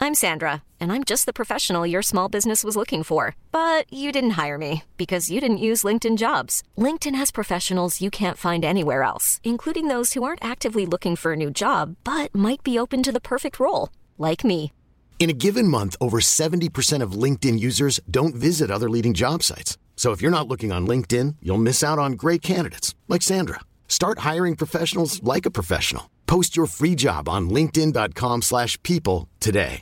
I'm Sandra, and I'm just the professional your small business was looking for. But you didn't hire me because you didn't use LinkedIn Jobs. LinkedIn has professionals you can't find anywhere else, including those who aren't actively looking for a new job, but might be open to the perfect role, like me. In a given month, over 70% of LinkedIn users don't visit other leading job sites. So if you're not looking on LinkedIn, you'll miss out on great candidates like Sandra. Start hiring professionals like a professional. Post your free job on linkedin.com/people today.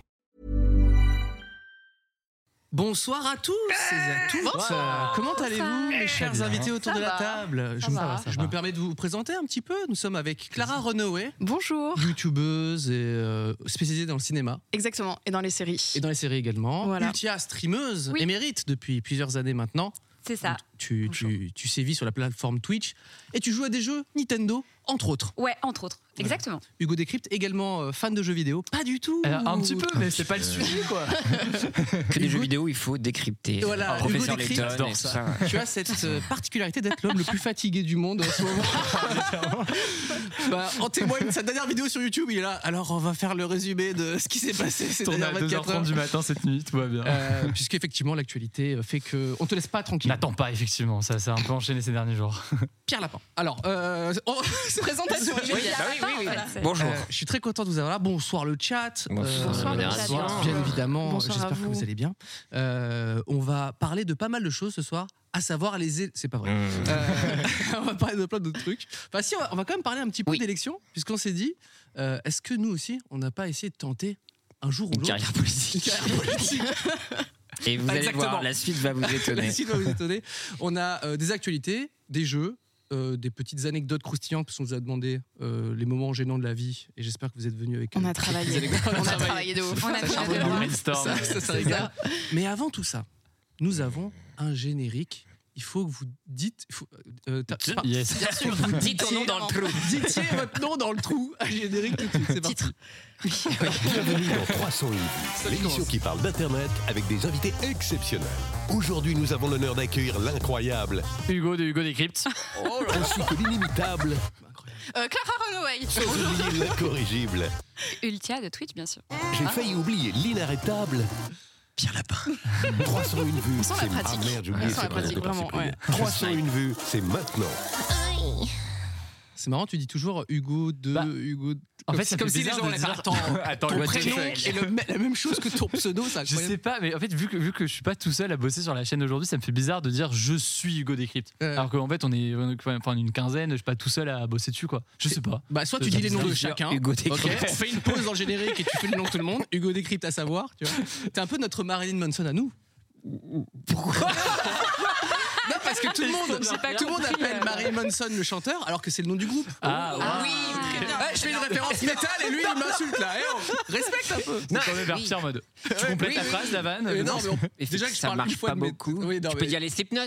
Bonsoir à tous et à toutes. Comment allez-vous, mes chers invités autour de la table? Je me permets de vous présenter un petit peu. Nous sommes avec Clara Runaway. Bonjour. YouTubeuse et spécialisée dans le cinéma. Exactement, et dans les séries. Et dans les séries également. Voilà. Ultia, streameuse, Oui. émérite depuis plusieurs années maintenant. C'est ça. Tu sévis sur la plateforme Twitch et tu joues à des jeux Nintendo, entre autres. Ouais, entre autres. Exactement. Hugo Décrypte, également fan de jeux vidéo. Pas du tout. Un petit peu, mais c'est pas le sujet, quoi. Que des jeux vidéo, il faut décrypter. Voilà, Professeur Hugo Décrypte, Layton et tout ça. Tu as cette particularité d'être l'homme le plus fatigué du monde en ce moment. En témoigne sa dernière vidéo sur YouTube. Il est là. Alors, on va faire le résumé de ce qui s'est passé ces Tourné à dernières 24 heures. 2h30 du matin cette nuit, tout va bien. Puisqu'effectivement, l'actualité fait qu'on te laisse pas tranquille. N'attends pas, effectivement, ça s'est un peu enchaîné ces derniers jours. Pierre Lapin. Alors, présentation. Bonjour. Je suis très content de vous avoir là. Bonsoir le chat. Bonsoir, bien évidemment. Bonsoir à J'espère que vous. vous allez bien. On va parler de pas mal de choses ce soir. À savoir c'est pas vrai. On va parler de plein d'autres trucs. Enfin, si, on va quand même parler un petit peu d'élections, puisqu'on s'est dit, est-ce que nous aussi, on n'a pas essayé de tenter un jour ou l'autre Carrière politique. Et vous allez voir, la suite va vous étonner. La suite va vous étonner. On a des actualités, des jeux, des petites anecdotes croustillantes, parce qu'on vous a demandé les moments gênants de la vie, et j'espère que vous êtes venus avec. On a travaillé. On a travaillé de ouf. On a travaillé. Ça régale. Mais avant tout ça, nous avons un générique. Il faut que vous dites. Yes. Bien sûr, Dites ton nom dans le trou. Dites votre nom dans le trou. Un générique tout de suite, c'est parti. Bienvenue dans 301 vues, l'émission qui parle d'Internet avec des invités exceptionnels. Aujourd'hui, nous avons l'honneur d'accueillir l'incroyable, Hugo de Hugo Décrypte. ainsi que l'inimitable, Clara Runaway. sans oublier l'incorrigible. Ultia de Twitch, bien sûr. J'ai failli oublier l'inarrêtable. Pierre Lapin. 301 vues, sent la c'est... pratique. Ah merde, j'ai oublié On sent la ce pratique, prénom, vraiment, ouais. 301 vues, c'est maintenant. C'est marrant, tu dis toujours Hugo de Hugo. En fait, ça comme fait si les bizarre gens de allaient dire- faire Attends, ton le prénom truc. et la même chose que ton pseudo, ça. Je sais pas, mais en fait, vu que je suis pas tout seul à bosser sur la chaîne aujourd'hui, ça me fait bizarre de dire je suis Hugo Décrypte. Alors qu'en fait, on est une quinzaine, je suis pas tout seul à bosser dessus, quoi. Je sais pas. Bah, soit tu dis les noms de chacun. Hugo Ok, Décrypte. on fait une pause dans le générique et tu fais le nom de tout le monde. Hugo Décrypte à savoir, tu vois. T'es un peu notre Marilyn Manson à nous. Pourquoi? Non, parce que tout le monde appelle Marilyn Manson le chanteur, alors que c'est le nom du groupe. Oui, très bien. Je fais une référence métal et lui il m'insulte là. Respecte un peu. Non, on est vers Pierre en mode. Tu complètes la phrase, la vanne. Mais non, mais Et déjà que je ça parle une marche fois pas de mes- beaucoup. Oui, non, Tu mais- peux dire les Slipknot.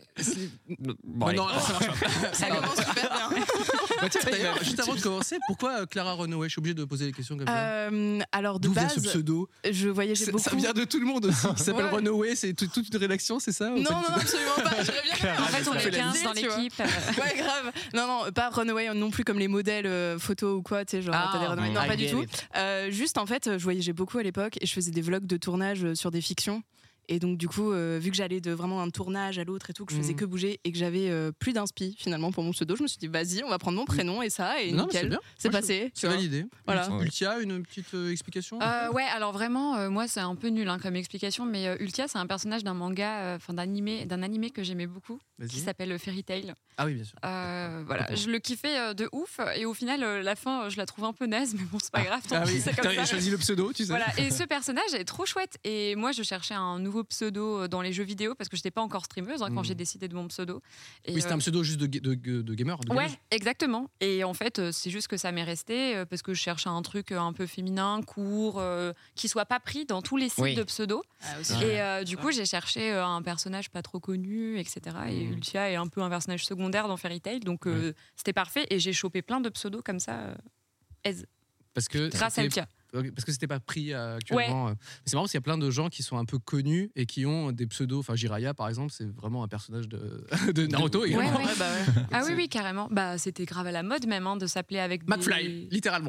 Bon, allez. Non, ça marche pas. Ça commence super bien. Bah, tiens, d'ailleurs, juste avant de commencer, pourquoi Clara Runaway? Je suis obligé de poser des questions comme ça. Alors, de D'où vient ce base, pseudo? je voyageais beaucoup. Ça vient de tout le monde aussi. Qui s'appelle Ouais. Runaway, c'est toute une rédaction, c'est ça? Non, absolument pas. J'aurais bien. En fait, on fait est la 15 liste, dans tu vois. l'équipe. Ouais, grave. Non, pas Runaway non plus comme les modèles photos ou quoi, tu sais, genre t'as des Runaway. Non, pas du tout. Juste en fait, je voyageais beaucoup à l'époque et je faisais des vlogs de tournage sur des fictions. Et donc du coup, vu que j'allais de vraiment un tournage à l'autre et tout, que je faisais que bouger et que j'avais plus d'inspi finalement pour mon pseudo, je me suis dit vas-y, on va prendre mon prénom et ça et Non, mais nickel. bien. C'est Moi, passé. C'est validé. Voilà. Ultia, une petite explication? Ouais, alors vraiment, moi c'est un peu nul comme explication, mais Ultia c'est un personnage d'un manga, d'un animé que j'aimais beaucoup, qui Vas-y. s'appelle Fairy Tail. Ah oui, bien sûr. Voilà, je le kiffais de ouf et au final la fin je la trouve un peu naze, mais bon c'est pas grave, tant Ah pis, oui, c'est comme t'as ça. choisi le pseudo, tu sais. Voilà, et ce personnage est trop chouette. Et moi, je cherchais un nouveau pseudo dans les jeux vidéo parce que je n'étais pas encore streameuse quand j'ai décidé de mon pseudo. Et Oui, c'était un pseudo juste de gamer. de Ouais, gameuse. exactement. Et en fait, c'est juste que ça m'est resté parce que je cherchais un truc un peu féminin, court, qui soit pas pris dans tous les sites de pseudo. Et du coup, j'ai cherché un personnage pas trop connu, etc. Et Ultia est un peu un personnage secondaire dans Fairy Tail, donc c'était parfait. Et j'ai chopé plein de pseudos comme ça, Parce que grâce à c'était- Ultia. Parce que c'était pas pris actuellement. C'est marrant parce qu'il y a plein de gens qui sont un peu connus et qui ont des pseudos. Enfin, Jiraiya, par exemple, c'est vraiment un personnage de Naruto également. Ah oui, carrément. Bah, c'était grave à la mode même de s'appeler avec McFly, littéralement.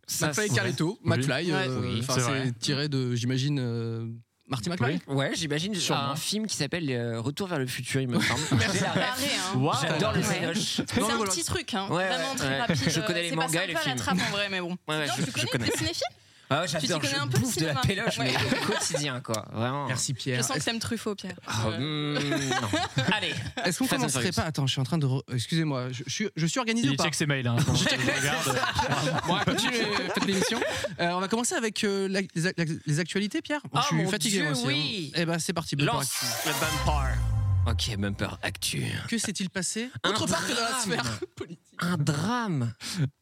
McFly et Carlito, McFly, Oui, c'est tiré de, j'imagine, Marty McFly. Ouais, j'imagine un film qui s'appelle Retour vers le futur, il me semble. J'adore le Cénoche. C'est un petit truc, vraiment très rapide. Je connais les mangas et les films. C'est pas la trappe en vrai, mais bon. Tu connais le cinéphile? Ah ouais, j'adore, je bouffe de la péloche, mais au quotidien, quoi. Vraiment. Merci Pierre. Je sens que t'aimes Truffaut, Pierre. Non. Allez. Est-ce qu'on commencerait pas? Attends, je suis en train de. Excusez-moi, je suis organisé ou pas? Il check ses mails. Bon, faites l'émission. On va commencer avec les actualités, Pierre. Je suis fatigué, moi aussi. Oui. Eh ben, c'est parti. Lance le bumper. Ok, bumper actu. Que s'est-il passé autre part que dans la sphère politique? Un drame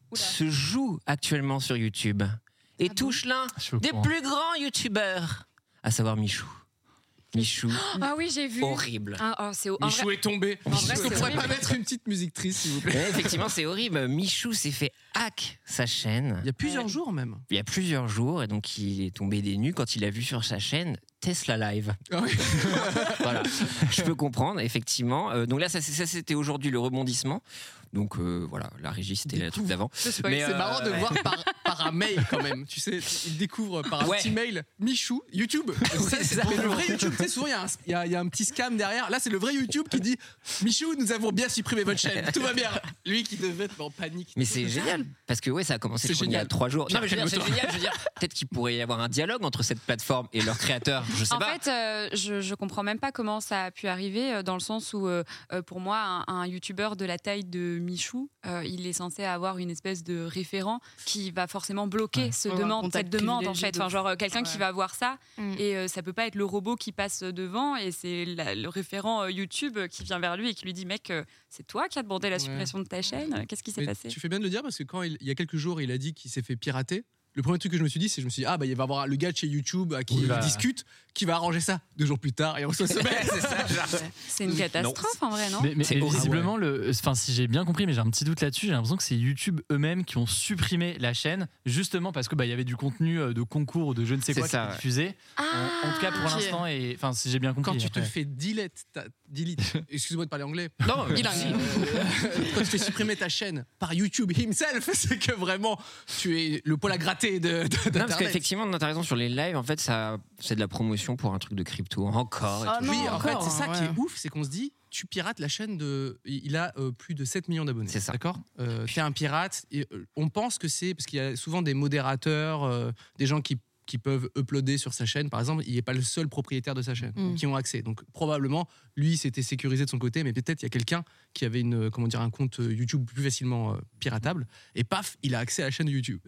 se joue actuellement sur YouTube et touche l'un des plus grands YouTubeurs, à savoir Michou. Michou. Ah oui, j'ai vu. Horrible. Michou est tombé. Est-ce qu'on pourrait pas mettre une petite musique triste, s'il vous plaît? Effectivement, c'est horrible. Michou s'est fait hack sa chaîne. Il y a plusieurs jours même. Il y a plusieurs jours, et donc il est tombé des nues quand il a vu sur sa chaîne Tesla Live. Ah oui. Voilà, je peux comprendre, effectivement. Donc là, ça c'était aujourd'hui le rebondissement. Donc voilà, la régie, c'était le truc d'avant. C'est marrant de voir par un mail quand même. Tu sais, il découvre par un petit mail Michou, YouTube. C'est le vrai YouTube. Tu sais, souvent, il y a un petit scam derrière. Là, c'est le vrai YouTube qui dit Michou, nous avons bien supprimé votre chaîne. Tout va bien. Lui qui devait être en panique. Mais c'est génial. Parce que ça a commencé il y a 3 jours. Non, mais c'est génial. Je veux dire, peut-être qu'il pourrait y avoir un dialogue entre cette plateforme et leurs créateurs. Je sais pas. En fait, je comprends même pas comment ça a pu arriver, dans le sens où, pour moi, un YouTuber de la taille de Michou, il est censé avoir une espèce de référent qui va forcément bloquer cette demande en fait. Enfin, genre quelqu'un qui va voir ça et ça peut pas être le robot qui passe devant et c'est le référent YouTube qui vient vers lui et qui lui dit mec, c'est toi qui as demandé la suppression de ta chaîne, qu'est-ce qui s'est passé? Tu fais bien de le dire parce que quand il y a quelques jours il a dit qu'il s'est fait pirater. Le premier truc que je me suis dit, il va y avoir le gars de chez YouTube à qui il discute, qui va arranger ça 2 jours plus tard et on reçoit ce mail. C'est une catastrophe en vrai, non? Mais visiblement, si j'ai bien compris, mais j'ai un petit doute là-dessus, j'ai l'impression que c'est YouTube eux-mêmes qui ont supprimé la chaîne, justement parce que y avait du contenu de concours ou de je ne sais quoi qui était diffusé. En tout cas pour l'instant, et enfin si j'ai bien compris. Quand tu te fais delete, excuse-moi de parler anglais. Non, quand tu fais supprimer ta chaîne par YouTube himself, c'est que vraiment tu es le poil à gratter d'Internet. Non, parce qu'effectivement, t'as raison, sur les lives, en fait, c'est de la promotion pour un truc de crypto. Encore. Oui, en fait, c'est ça qui est ouf, c'est qu'on se dit, tu pirates la chaîne il a plus de 7 millions d'abonnés. C'est ça. D'accord. T'es un pirate. Et, on pense que c'est parce qu'il y a souvent des modérateurs, des gens qui peuvent uploader sur sa chaîne, par exemple, il n'est pas le seul propriétaire de sa chaîne qui ont accès. Donc probablement, lui, c'était sécurisé de son côté, mais peut-être il y a quelqu'un qui avait un compte YouTube plus facilement piratable, et paf, il a accès à la chaîne YouTube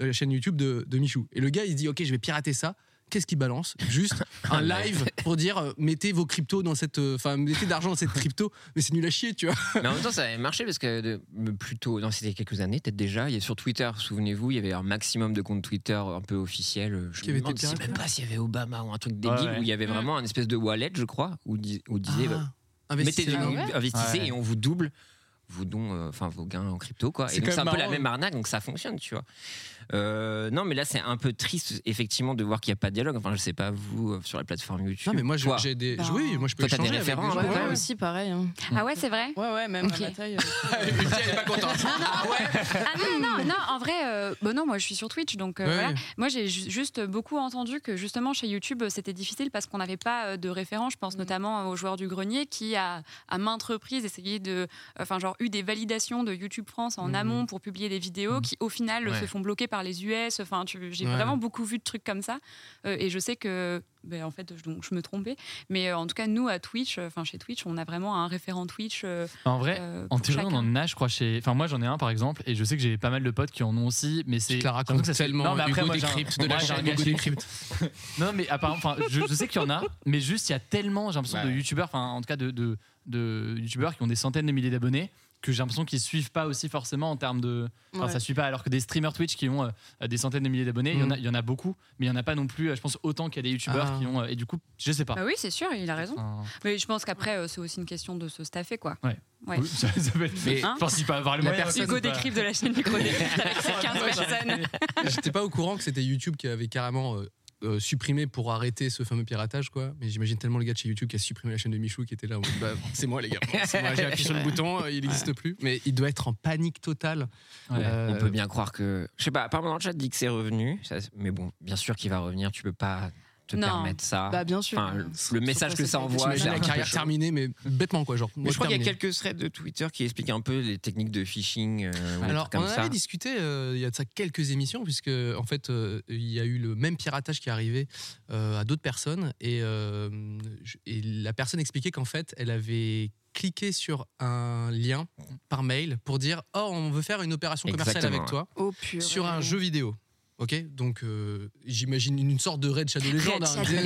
de Michou. Et le gars, il se dit, ok, je vais pirater ça. Qu'est-ce qu'il balance? Juste un live pour dire mettez vos cryptos dans mettez d'argent dans cette crypto, mais c'est nul à chier, tu vois. Mais en même temps, ça avait marché parce que c'était quelques années, peut-être déjà. Il y a sur Twitter, souvenez-vous, il y avait un maximum de comptes Twitter un peu officiels. Je me sais même pas s'il y avait Obama ou un truc débile où il y avait vraiment un espèce de wallet, je crois, où disait investissez et on vous double vos gains en crypto, quoi. Et donc c'est un peu la même arnaque, donc ça fonctionne, tu vois. Non, mais là c'est un peu triste effectivement de voir qu'il n'y a pas de dialogue. Enfin, je sais pas vous sur la plateforme YouTube. Non, mais moi j'ai des. Oui, moi je peux échanger avec des gens. Ouais, aussi pareil. Ah ouais, c'est vrai. Ouais, même à ma taille. Elle est pas contente. Non, en vrai, non, moi je suis sur Twitch, donc voilà. Moi j'ai juste beaucoup entendu que justement chez YouTube c'était difficile parce qu'on n'avait pas de référent. Je pense notamment aux joueurs du grenier qui à maintes reprises essayaient eu des validations de YouTube France en amont pour publier des vidéos qui au final se font bloquer par les US. Enfin, j'ai vraiment beaucoup vu de trucs comme ça. Et je sais que, en fait, je me trompais. Mais en tout cas, nous, à Twitch, chez Twitch, on a vraiment un référent Twitch. En vrai, en théorie, on en a, je crois, moi, j'en ai un, par exemple, et je sais que j'ai pas mal de potes qui en ont aussi. Mais c'est. Tu la racontes tellement. Non, mais après, moi, de la chaîne Hugo Décrypte. Non, mais apparemment, je sais qu'il y en a, mais juste, il y a tellement, j'ai l'impression, de youtubeurs, en tout cas, de youtubeurs qui ont des centaines de milliers d'abonnés, que j'ai l'impression qu'ils suivent pas aussi forcément en termes de. Ça suit pas, alors que des streamers Twitch qui ont des centaines de milliers d'abonnés, il y en a beaucoup, mais il y en a pas non plus, je pense, autant qu'il y a des youtubeurs qui ont. Et du coup, je sais pas. Bah oui, c'est sûr, il a raison. Mais je pense qu'après, c'est aussi une question de se staffer, quoi. Ouais. Oui, ça peut être. Mais je pense qu'il peut avoir les moyens. Hugo Décrypte de la chaîne Hugo Décrypte avec ses 15 personnes. J'étais pas au courant que c'était YouTube qui avait carrément supprimé pour arrêter ce fameux piratage, quoi. Mais j'imagine tellement le gars de chez YouTube qui a supprimé la chaîne de Michou qui était là. C'est moi, les gars. C'est moi, j'ai appuyé sur le bouton, il n'existe plus. Mais il doit être en panique totale. On peut bien croire que. Je sais pas, apparemment dans le chat dit que c'est revenu. Mais bon, bien sûr qu'il va revenir. Tu peux pas te permettre ça. Bah bien sûr. Enfin, le message que ça envoie. J'ai la carrière terminée, mais bêtement, quoi. Genre, mais je crois qu'il y a quelques threads de Twitter qui expliquent un peu les techniques de phishing. Alors, comme on en ça. avait discuté il y a de ça quelques émissions, puisque en fait, il y a eu le même piratage qui est arrivé à d'autres personnes, et la personne expliquait qu'en fait, elle avait cliqué sur un lien par mail pour dire « Oh, on veut faire une opération commerciale avec toi sur un jeu vidéo ». Ok, donc j'imagine une sorte de Raid Shadow Legends.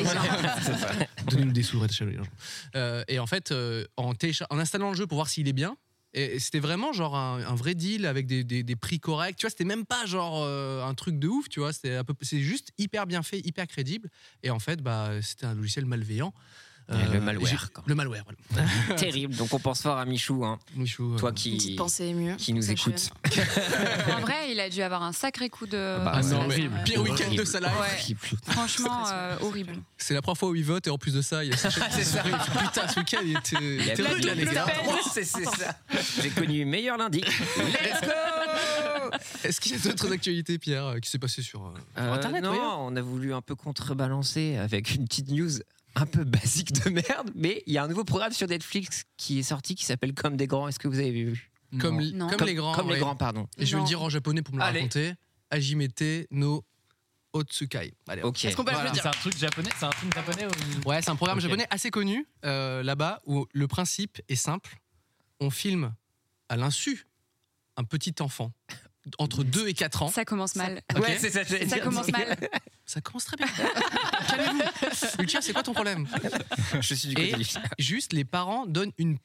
Donnez-nous des sous, Raid Shadow Legends. Et en fait, en installant le jeu pour voir s'il est bien, et c'était vraiment genre un vrai deal avec des prix corrects. Tu vois, c'était même pas genre un truc de ouf. Tu vois, c'est juste hyper bien fait, hyper crédible. Et en fait, c'était un logiciel malveillant. Le malware. Le malware, voilà. Terrible. Donc on pense fort à Michou. Hein. Michou, toi qui nous écoute. En vrai, il a dû avoir un sacré coup de. Pire week-end de sa life. Ouais. Franchement, horrible. C'est la première fois où il vote et en plus de ça, il y a putain, ce week-end, il était rude, là, les gars. C'est ça. J'ai connu meilleur lundi. Let's go. Est-ce qu'il y a d'autres actualités, Pierre, qui s'est passé sur Internet? Non, on a voulu un peu contrebalancer avec une petite news un peu basique de merde, mais il y a un nouveau programme sur Netflix qui est sorti qui s'appelle Comme des grands. Est-ce que vous avez vu? Comme les grands. Comme les grands, pardon. Et je vais le dire en japonais pour me le raconter. Hajimete no Otsukai. Allez, ok. Est-ce qu'on peut le dire? C'est un truc japonais, ou... Ouais, c'est un programme japonais assez connu là-bas où le principe est simple. On filme à l'insu un petit enfant entre 2 et 4 ans. Ça commence mal. Ouais, c'est ça. Ça commence mal. Ça commence très bien. Calmez-vous. Lucia, c'est quoi ton problème? Je suis du côté du... Juste, les parents donnent une...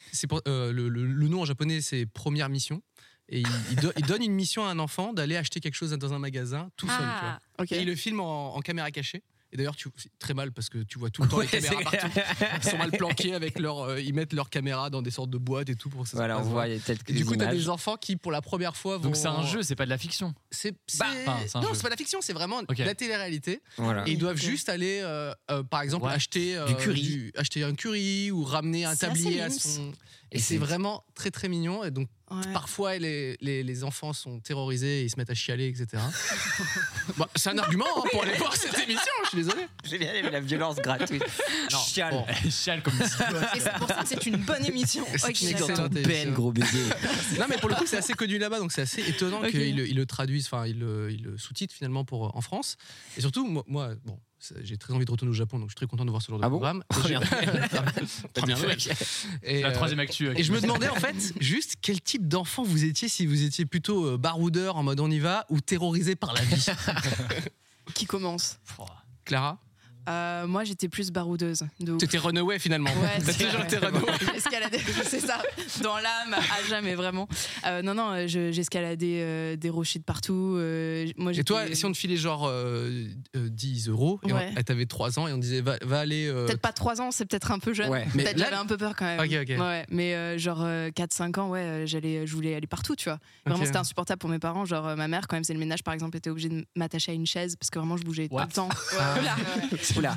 le nom en japonais, c'est première mission. Et ils donnent une mission à un enfant d'aller acheter quelque chose dans un magasin tout seul. Tu vois. Okay. Et ils le filment en caméra cachée. Et d'ailleurs, c'est très mal parce que tu vois tout le temps les caméras partout. Ils sont mal planqués avec ils mettent leur caméra dans des sortes de boîtes et tout pour que ça voilà, se passe. On voit peut-être et du coup, t'as des enfants qui, pour la première fois, vont. Donc c'est un jeu, c'est pas de la fiction. Non, c'est pas de la fiction, c'est vraiment de la télé-réalité. Voilà. Et ils doivent juste aller, par exemple, acheter acheter un curry ou ramener un tablier à son. Et c'est vraiment très très mignon. Et donc parfois les enfants sont terrorisés et ils se mettent à chialer, etc. C'est un argument pour aller voir cette émission. Je suis désolé. J'ai bien aimé la violence gratuite. Chiale. Chiale comme ça. Et c'est pour ça que c'est une bonne émission. C'est une excellente peine, gros baiser. Non, mais pour le coup, c'est assez connu là-bas, donc c'est assez étonnant qu'ils le traduisent, enfin, ils le sous-titrent finalement en France. Et surtout, moi, j'ai très envie de retourner au Japon, donc je suis très content de voir ce genre de programme. Et la troisième actu. Et je me demandais en fait, juste quel type d'enfant vous étiez, si vous étiez plutôt baroudeur en mode on y va ou terrorisé par la vie. Qui commence? Clara? Moi, j'étais plus baroudeuse. T'étais runaway finalement. Ouais, t'as toujours été runaway. J'escaladais, c'est ça, dans l'âme, à jamais vraiment. Non, j'escaladais des rochers de partout. Moi, et toi, si on te filait genre 10 euros, et t'avais 3 ans et on disait va aller. Peut-être pas 3 ans, c'est peut-être un peu jeune. Ouais. Peut-être j'avais un peu peur quand même. Ok. Ouais, mais genre 4-5 ans, je voulais aller partout, tu vois. Vraiment, c'était insupportable pour mes parents. Genre, ma mère, quand même, c'est le ménage, par exemple, était obligée de m'attacher à une chaise parce que vraiment, je bougeais tout le temps. Oula.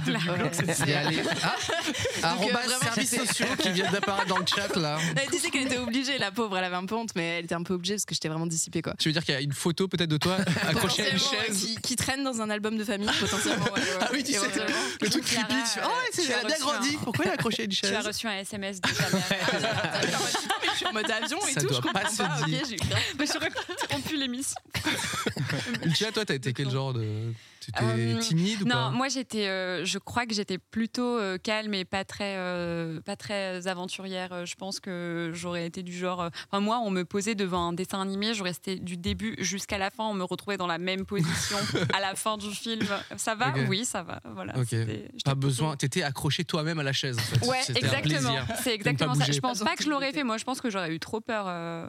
Services sociaux qui viennent d'apparaître dans le chat là. Elle disait qu'elle était obligée, la pauvre, elle avait un peu honte, mais elle était un peu obligée parce que j'étais vraiment dissipée, quoi. Tu veux dire qu'il y a une photo peut-être de toi accrochée à une chaise qui traîne dans un album de famille potentiellement. Ah oui, tu sais, le truc creepy. Elle a bien grandi. Pourquoi elle a accroché à une chaise? Tu as reçu un SMS de ta mère. Je suis en mode avion et tout, je comprends pas. Je suis rompu l'émission. Lucia, toi, t'as été quel genre de... T'étais timide ou pas? Non, moi je crois que j'étais plutôt calme et pas très aventurière. Je pense que j'aurais été du genre. Moi, on me posait devant un dessin animé, je restais du début jusqu'à la fin, on me retrouvait dans la même position à la fin du film. Ça va? Oui, ça va. Voilà. Pas besoin. T'étais accroché toi-même à la chaise. En fait. Ouais, exactement. C'est exactement ça. Je pense pas que je l'aurais fait. Moi, je pense que j'aurais eu trop peur.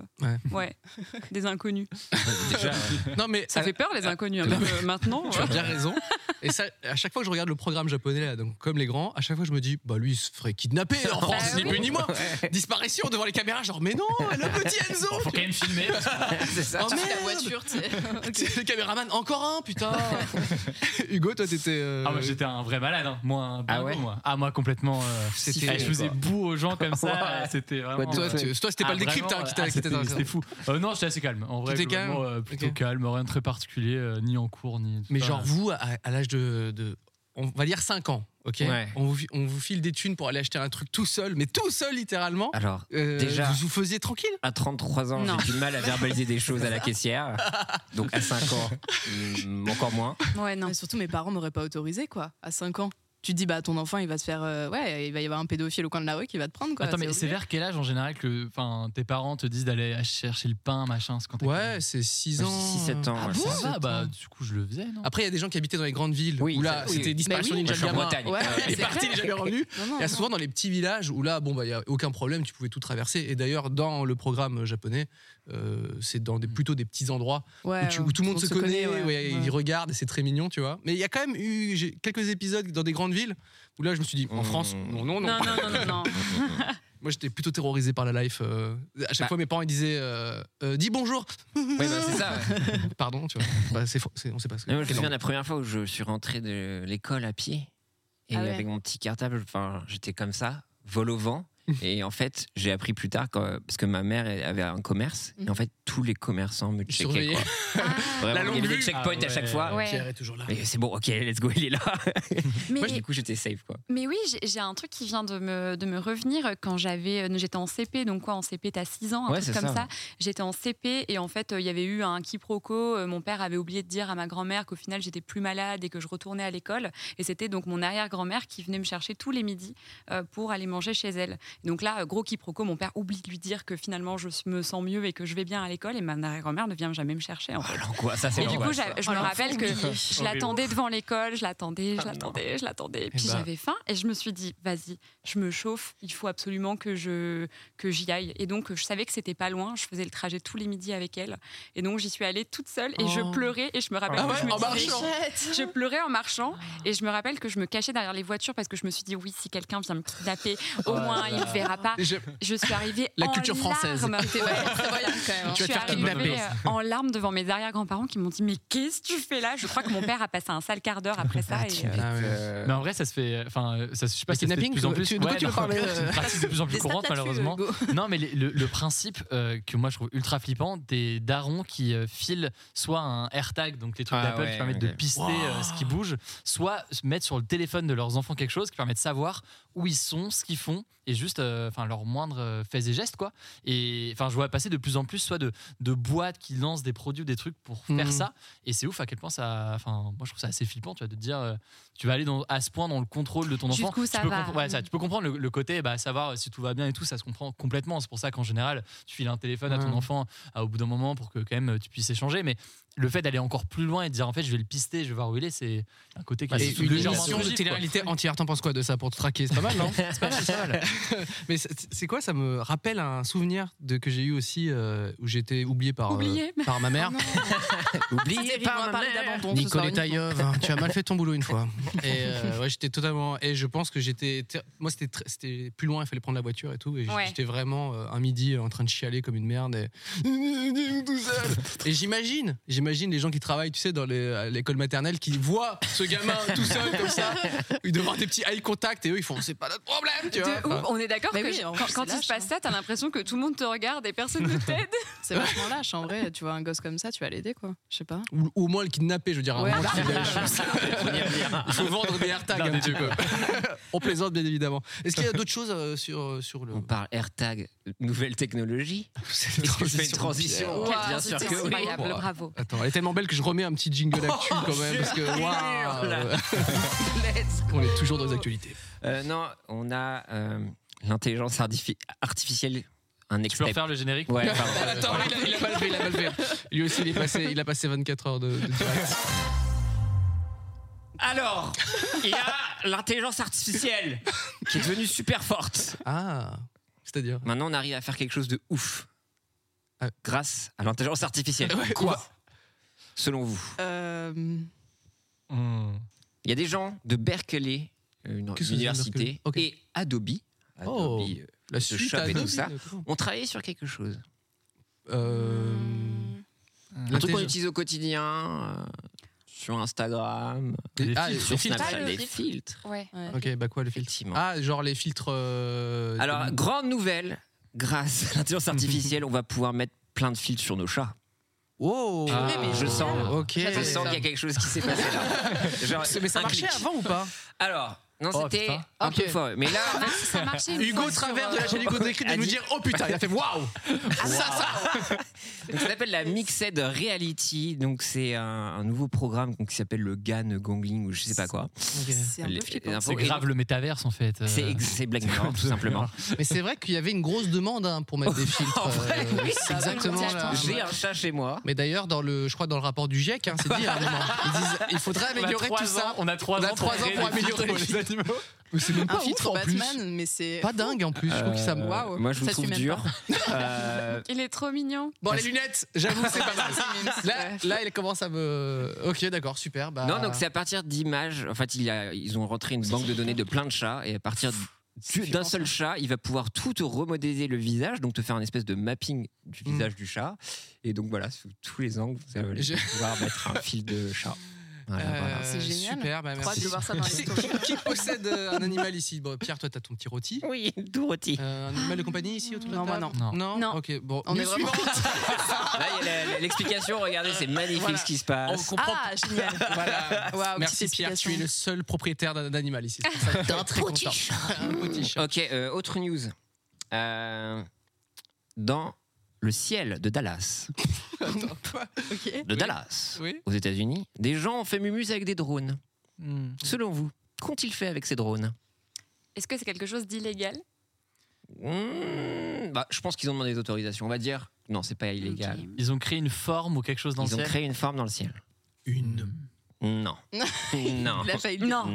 Des inconnus. Non mais ça fait peur les inconnus maintenant. Tu as bien raison. Et ça, à chaque fois que je regarde le programme japonais, là, donc comme les grands, à chaque fois je me dis, bah lui il se ferait kidnapper en France, ni plus ni moins. Disparition devant les caméras, genre mais non, le petit Enzo. Faut quand même filmer. C'est ça. Oh, merde. La voiture, tu sais. Le caméraman, encore un, putain. Hugo, toi t'étais. Moi j'étais un vrai malade, hein. Moi, moi complètement. C'était. Je faisais boue aux gens comme ça. C'était vraiment. Toi, c'était pas le décrypte qui t'était C'était fou. Non, j'étais assez calme. En vrai, plutôt calme, rien de très particulier, ni en cours, ni. Mais genre vous, à l'âge de, on va dire 5 ans, ok, on vous file des thunes pour aller acheter un truc tout seul, mais tout seul littéralement. Alors, déjà, vous faisiez tranquille. À 33 ans, j'ai du mal à verbaliser des choses à la caissière. Donc à 5 ans, encore moins. Ouais, non. Et surtout, mes parents m'auraient pas autorisé, quoi, à 5 ans. Tu te dis, bah, ton enfant, il va se faire. Il va y avoir un pédophile au coin de la rue qui va te prendre, quoi. Attends, mais c'est vers quel âge en général que tes parents te disent d'aller chercher le pain, machin, c'est quand t'es c'est 6 ans. 6-7 ans. Ah bon bah, du coup, je le faisais, non? Après, il y a des gens qui habitaient dans les grandes villes où là, c'était disparition ninja gamin. Bretagne. Il est parti, il est jamais revenu. Il y a souvent dans les petits villages où là, il n'y a aucun problème, tu pouvais tout traverser. Et d'ailleurs, dans le programme japonais, c'est dans plutôt des petits endroits où tout le monde se connaît, ils regardent et c'est très mignon, tu vois. Mais il y a quand même eu quelques épisodes dans des grandes villes où là je me suis dit en France non. Moi j'étais plutôt terrorisé par la life. À chaque fois mes parents ils disaient dis bonjour. C'est ça. Pardon, tu vois. On sait pas ce que. Je me souviens de la première fois où je suis rentré de l'école à pied et avec mon petit cartable, j'étais comme ça, vol au vent. Et en fait, j'ai appris plus tard parce que ma mère avait un commerce et en fait tous les commerçants me checkaient, quoi. Vraiment, il y avait des checkpoints à chaque fois. Pierre est toujours là. Et c'est bon, ok, let's go, il est là. Moi, du coup, j'étais safe, quoi. Mais oui, j'ai un truc qui vient de me revenir quand j'étais en CP. Donc quoi, en CP, t'as 6 ans, un truc comme ça. J'étais en CP et en fait, il y avait eu un quiproquo. Mon père avait oublié de dire à ma grand-mère qu'au final, j'étais plus malade et que je retournais à l'école. Et c'était donc mon arrière-grand-mère qui venait me chercher tous les midis pour aller manger chez elle. Donc là, gros quiproquo, mon père oublie de lui dire que finalement je me sens mieux et que je vais bien à l'école et ma arrière-grand-mère ne vient jamais me chercher en fait. Ça, c'est et du coup, je me rappelle que je l'attendais devant l'école, je l'attendais. Et puis j'avais faim et je me suis dit, vas-y, je me chauffe, il faut absolument que j'y aille. Et donc, je savais que c'était pas loin, je faisais le trajet tous les midis avec elle. Et donc, j'y suis allée toute seule et je pleurais et je me rappelle que je pleurais en marchant et je me rappelle que je me cachais derrière les voitures parce que je me suis dit, oui, si quelqu'un vient me kidnapper, au moins il me verra pas. Je suis arrivée la culture française. Je suis arrivée en larmes devant mes arrière-grands-parents qui m'ont dit mais qu'est-ce que tu fais là? Je crois que mon père a passé un sale quart d'heure après ça. Mais en vrai, ça se fait. Enfin, ça se passe de plus en plus. C'est une pratique de plus en plus courante, malheureusement. Non, mais le principe que moi je trouve ultra flippant, des darons qui filent soit un AirTag, donc les trucs d'Apple qui permettent de pister ce qui bouge, soit mettre sur le téléphone de leurs enfants quelque chose qui permet de savoir où ils sont, ce qu'ils font et juste leurs moindres faits et gestes, quoi. Et enfin, je vois passer de plus en plus soit de boîtes qui lancent des produits ou des trucs pour faire ça, et c'est ouf à quel point ça, enfin, moi je trouve ça assez flippant, tu vois, de te dire tu vas aller à ce point dans le contrôle de ton enfant. Jusqu'où ça va. Tu peux comprendre le côté savoir si tout va bien et tout, ça se comprend complètement. C'est pour ça qu'en général tu files un téléphone à ton enfant au bout d'un moment pour que quand même tu puisses échanger, mais le fait d'aller encore plus loin et de dire en fait je vais le pister, je vais voir où il est, c'est un côté qui est une émission de télé-réalité entière. T'en penses quoi de ça pour te traquer? C'est pas mal, non? C'est pas mal. Mais c'est quoi? Ça me rappelle un souvenir que j'ai eu aussi où j'ai été oublié par ma mère. Oublié par ma mère. Nicolas Taïov, tu as mal fait ton boulot une fois. Et j'étais totalement. Et je pense que moi c'était plus loin, il fallait prendre la voiture et tout. Et j'étais vraiment un midi en train de chialer comme une merde. Tout seul. Et j'imagine les gens qui travaillent, tu sais, à l'école maternelle, qui voient ce gamin tout seul comme ça, ils doivent avoir des petits eye contact et eux ils font c'est pas notre problème, tu vois. On est d'accord que quand il se passe ça, t'as l'impression que tout le monde te regarde et personne ne t'aide. C'est vachement lâche en vrai. Tu vois un gosse comme ça, tu vas l'aider, quoi. Je sais pas. Ou au moins le kidnapper, je veux dire. Il faut vendre des AirTags un petit peu. On plaisante bien évidemment. Est-ce qu'il y a d'autres choses sur le. On parle AirTag, nouvelle technologie. Est-ce que je fais une transition? Bien sûr que oui. Incroyable, bravo. Attends, elle est tellement belle que je remets un petit jingle actu quand même parce que on est toujours dans les actualités. Non, on a l'intelligence artificielle. Tu peux refaire le générique? Ouais. Attends, il a mal fait. Lui aussi, il a passé 24 heures de direct. Alors, il y a l'intelligence artificielle qui est devenue super forte. Ah, c'est-à-dire? Maintenant, on arrive à faire quelque chose de ouf grâce à l'intelligence artificielle. Quoi? Selon vous? Il y a des gens de Berkeley, une université, et Adobe, la suite shop et Adobe, tout ça, ont travaillé sur quelque chose. Un truc qu'on utilise au quotidien, sur Instagram, sur Snapchat, les filtres. Ouais. Ok, bah quoi le filtre? Genre les filtres. Alors, grande nouvelle, grâce à l'intelligence artificielle, on va pouvoir mettre plein de filtres sur nos chats. Oh, je sens qu'il y a ça. quelque chose qui s'est passé là. Genre, mais ça marchait avant ou pas? Alors, non, c'était un peu fort. Mais là, en fait, ça marchait. Hugo Travers de la chaîne Hugo Décrypte de nous dire oh putain, il a fait waouh. Donc, ça s'appelle la Mixed Reality. Donc c'est un nouveau programme qui s'appelle le GAN Gangling ou je sais pas quoi. C'est un peu flippant. C'est grave le métaverse en fait. C'est Black Mirror tout simplement. Mais c'est vrai qu'il y avait une grosse demande pour mettre des filtres. C'est exactement là. J'ai un chat chez moi. Mais d'ailleurs je crois dans le rapport du GIEC, c'est dit à un moment. Ils disent il faudrait améliorer tout ça. On a 3 ans pour améliorer les filtres. Mais c'est même pas un filtre en plus. Batman, mais c'est pas dingue en plus. Je trouve que ça. Waouh. Moi, je vous trouve dur. Il est trop mignon. Bon, les lunettes, j'avoue, c'est pas mal. Là, il commence à me. Ok, d'accord, super. Non, donc c'est à partir d'images. En fait, ils ont rentré une banque de données de plein de chats et à partir d'un seul chat, il va pouvoir tout te remodéliser le visage, donc te faire un espèce de mapping du visage du chat. Et donc voilà, sous tous les angles, vous allez pouvoir mettre un fil de chat. Voilà. C'est génial. Super, merci. De voir ça dans les qui possède un animal ici? Bon, Pierre, toi, t'as ton petit rôti. Oui, tout rôti. Un animal de compagnie ici autour de la table? Non. Ok, bon. On est vraiment. Là, il y a l'explication. Regardez, c'est magnifique ce qui se passe. On comprend. Génial. Voilà. Wow, merci Pierre, tu es le seul propriétaire d'un animal ici. C'est pour ça très content. Un petit chat. Ok, autre news. Dans le ciel de Dallas. Attends, quoi? De Dallas, oui. Aux États-Unis, des gens ont fait mumuse avec des drones. Selon vous, qu'ont-ils fait avec ces drones? Est-ce que c'est quelque chose d'illégal? Je pense qu'ils ont demandé des autorisations. On va dire, non, c'est pas illégal. Okay. Ils ont créé une forme ou quelque chose dans le ciel. Ils ont créé une forme dans le ciel. Non. Non. Il a failli non.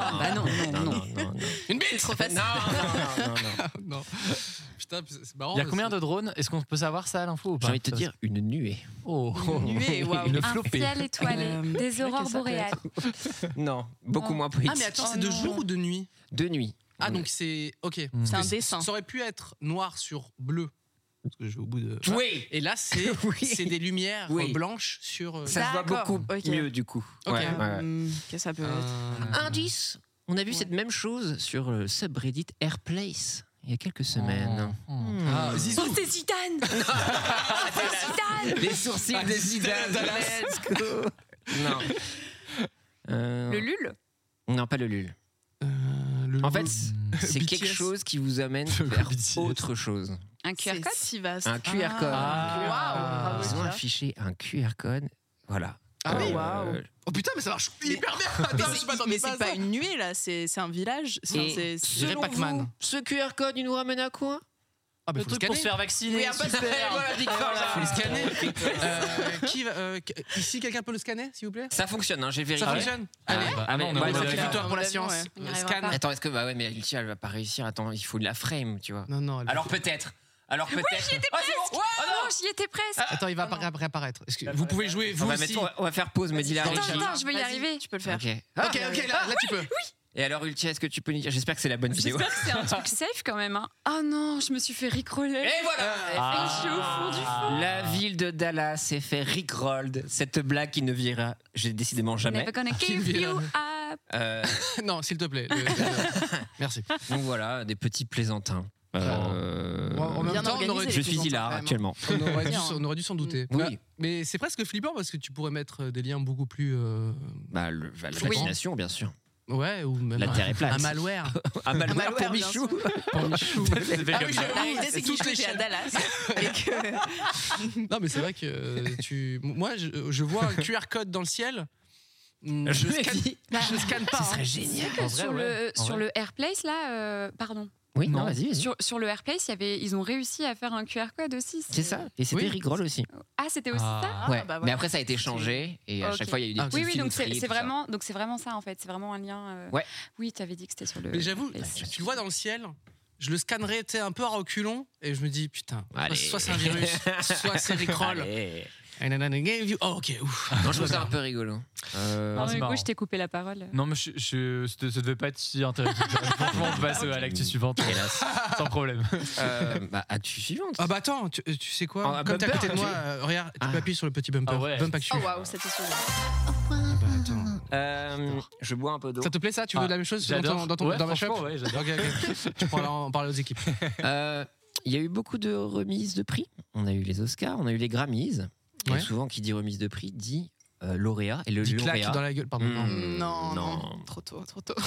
Une bite. C'est trop facile. Non. Putain, c'est marrant. Il y a combien de drones? Est-ce qu'on peut savoir ça à l'info ou pas? J'ai envie de te dire une nuée. Une nuée, waouh. Une Un flopée. ciel étoilé, des aurores boréales. Non, beaucoup moins poétique. Ah mais attends, c'est de jour ou de nuit? De nuit. Ah donc c'est ok. C'est un dessin. Ça aurait pu être noir sur bleu. Parce que je vais au bout de. Oui. Et là c'est c'est des lumières blanches sur. Ça se voit beaucoup mieux du coup. Ok. Qu'est-ce que ça peut être? Indice. On a vu cette même chose sur le subreddit Airplace il y a quelques semaines. Zizou. Oh, c'est Zidane. Les sourcils de Zidane. Let's go. Non. Le Lul? Non, pas le Lul. En fait, c'est quelque chose qui vous amène vers autre chose. Un QR code? Si vaste. Un QR code. Waouh. Ils ont affiché un QR code. Voilà. Ah oui. Waouh. Oh putain, mais ça marche hyper bien. Attends, Mais c'est pas une nuée là, c'est un village. Et selon Pac-Man. Ce QR code, il nous ramène à quoi? Ah bah Le truc pour se faire vacciner. Oui, voilà, Big Pharma. Faut le scanner. Qui va, ici, quelqu'un peut le scanner, s'il vous plaît? Ça fonctionne, hein, j'ai vérifié. Ça fonctionne? Allez. On va va vérifier. Victoire pour la science. On y arrivera Scan. pas. Attends, est-ce que mais Alicia, elle va pas réussir? Attends, il faut de la frame, tu vois. Non. Alors peut-être. J'y étais presque. Non, j'y étais presque. Attends, il va réapparaître. Vous pouvez jouer, vous aussi. On va faire pause, me dit la régie. Attends, je vais y arriver. Tu peux le faire. Ok, Là tu peux. Et alors, Ultia, est-ce que tu peux nous dire? J'espère que c'est la bonne vidéo. J'espère que c'est un truc safe quand même. Oh non, je me suis fait rickroller. Et voilà. Je suis au fond du fond. La ville de Dallas s'est fait rickrolled. Cette blague qui ne vira, j'ai décidément jamais. Never gonna give you up. Non, s'il te plaît. Merci. Donc voilà, des petits plaisantins. En même temps, je suis hilar actuellement. On aurait dû s'en douter. Oui. Mais c'est presque flippant parce que tu pourrais mettre des liens beaucoup plus. La vaccination, bien sûr. Ouais, ou même la terre est plate. Un malware. Un malware pour Michou. Pour Michou. La réalité, c'est qu'il était à Dallas. Non, mais c'est vrai que moi, je vois un QR code dans le ciel. Je scanne pas. Ce serait génial. Sur le Airplace, là, pardon. Oui, non, vas-y. Sur le Airplace, ils ont réussi à faire un QR code aussi. C'est ça. Et c'était Rickroll aussi. Ah, c'était aussi ça? Ouais. Mais après, ça a été changé. Et à chaque fois, il y a eu des petits Oui, donc filtres. c'est vraiment ça, en fait. C'est vraiment un lien. Ouais. Oui, tu avais dit que c'était sur le. Mais j'avoue, tu le vois dans le ciel. Je le scannerais un peu à reculons. Et je me dis, putain, soit c'est un virus, soit c'est Rickroll. Oh, ok. Ouf. Non, je trouve ça un peu rigolo. Du coup, je t'ai coupé la parole. Non, mais ça devait pas être si intéressant. Franchement, on passe à l'actu suivante. Hélas. Sans problème. Actu suivante. Ah bah attends, tu sais quoi? Comme t'es à côté de moi, regarde, tu peux appuyer sur le petit bumper. Ah ouais. Bump actu. Oh waouh, c'était sûr. Je bois un peu d'eau. Ça te plaît ça? Tu veux la même chose dans ma shop? Ouais, j'adore. Ok. Tu pourras en parler aux équipes. Il y a eu beaucoup de remises de prix. On a eu les Oscars, on a eu les Grammys. Ouais. Et souvent, qui dit remise de prix dit lauréat. Et le claque lauréat. dans la gueule, pardon. Non. Trop tôt.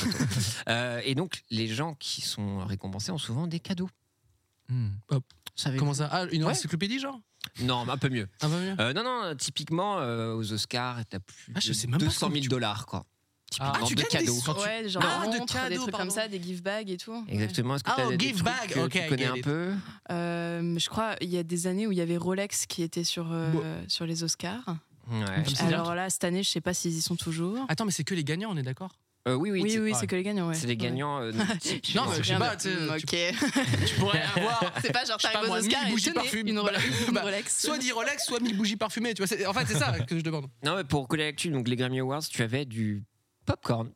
Et donc, les gens qui sont récompensés ont souvent des cadeaux. Hop. Comment ça? Ah, une encyclopédie, genre? Non, mais un peu mieux. Un peu mieux. Non, typiquement, aux Oscars, t'as plus je sais de même pas $200 000, quoi. Typiquement, tu de gagnes cadeaux. Ouais, genre de montres, cadeaux, des trucs pardon. comme ça, des gift bags et tout. Exactement. Est-ce que t'as des gift trucs bag, que ok, tu connais get un it. peu? Je crois il y a des années où il y avait Rolex qui était sur les Oscars. Ouais. Alors là, cette année, je sais pas s'ils y sont toujours. Attends, mais c'est que les gagnants, on est d'accord? Oui, c'est que les gagnants. Ouais. C'est les gagnants. Non, mais je sais pas. Tu pourrais avoir. C'est pas genre t'arrives aux Oscars et tenez une Rolex. Soit 10 Rolex, soit 1000 bougies parfumées. Tu vois, en fait, c'est ça que je demande. Non, mais pour coller l'actu, donc les Grammy Awards, tu avais du popcorn.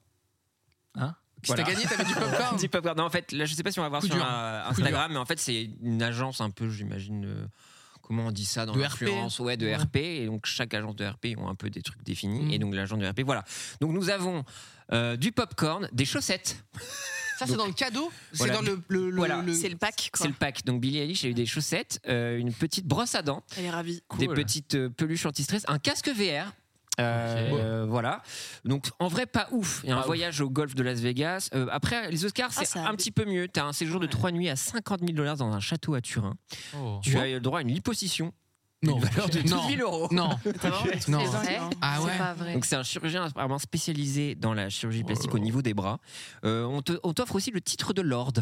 Si t'as gagné, t'avais du popcorn. Du popcorn. Non, en fait, là, je sais pas si on va voir Coup sur dur. Instagram, mais en fait, c'est une agence un peu, j'imagine. Comment on dit ça dans de l'influence? RP. Ouais, de RP. Et donc, chaque agence de RP ont un peu des trucs définis. Et donc, l'agence de RP, voilà. Donc, nous avons du popcorn, des chaussettes. Ça, c'est dans le cadeau? Voilà. C'est dans le. C'est le pack, quoi. C'est le pack. Donc, Billie Eilish a eu des chaussettes, une petite brosse à dents, Elle est ravie. des petites peluches anti-stress, un casque VR. Voilà. Donc en vrai pas ouf. Il y a un voyage au golfe de Las Vegas. Après les Oscars c'est un petit peu mieux. T'as un séjour de 3 nuits à $50 000 dans un château à Turin. Tu as le droit à une liposuction. Non. Une valeur de 12 000 €. Non. Non. Ah ouais. C'est pas vrai. Donc c'est un chirurgien vraiment spécialisé dans la chirurgie plastique au niveau des bras. On t'offre aussi le titre de Lord.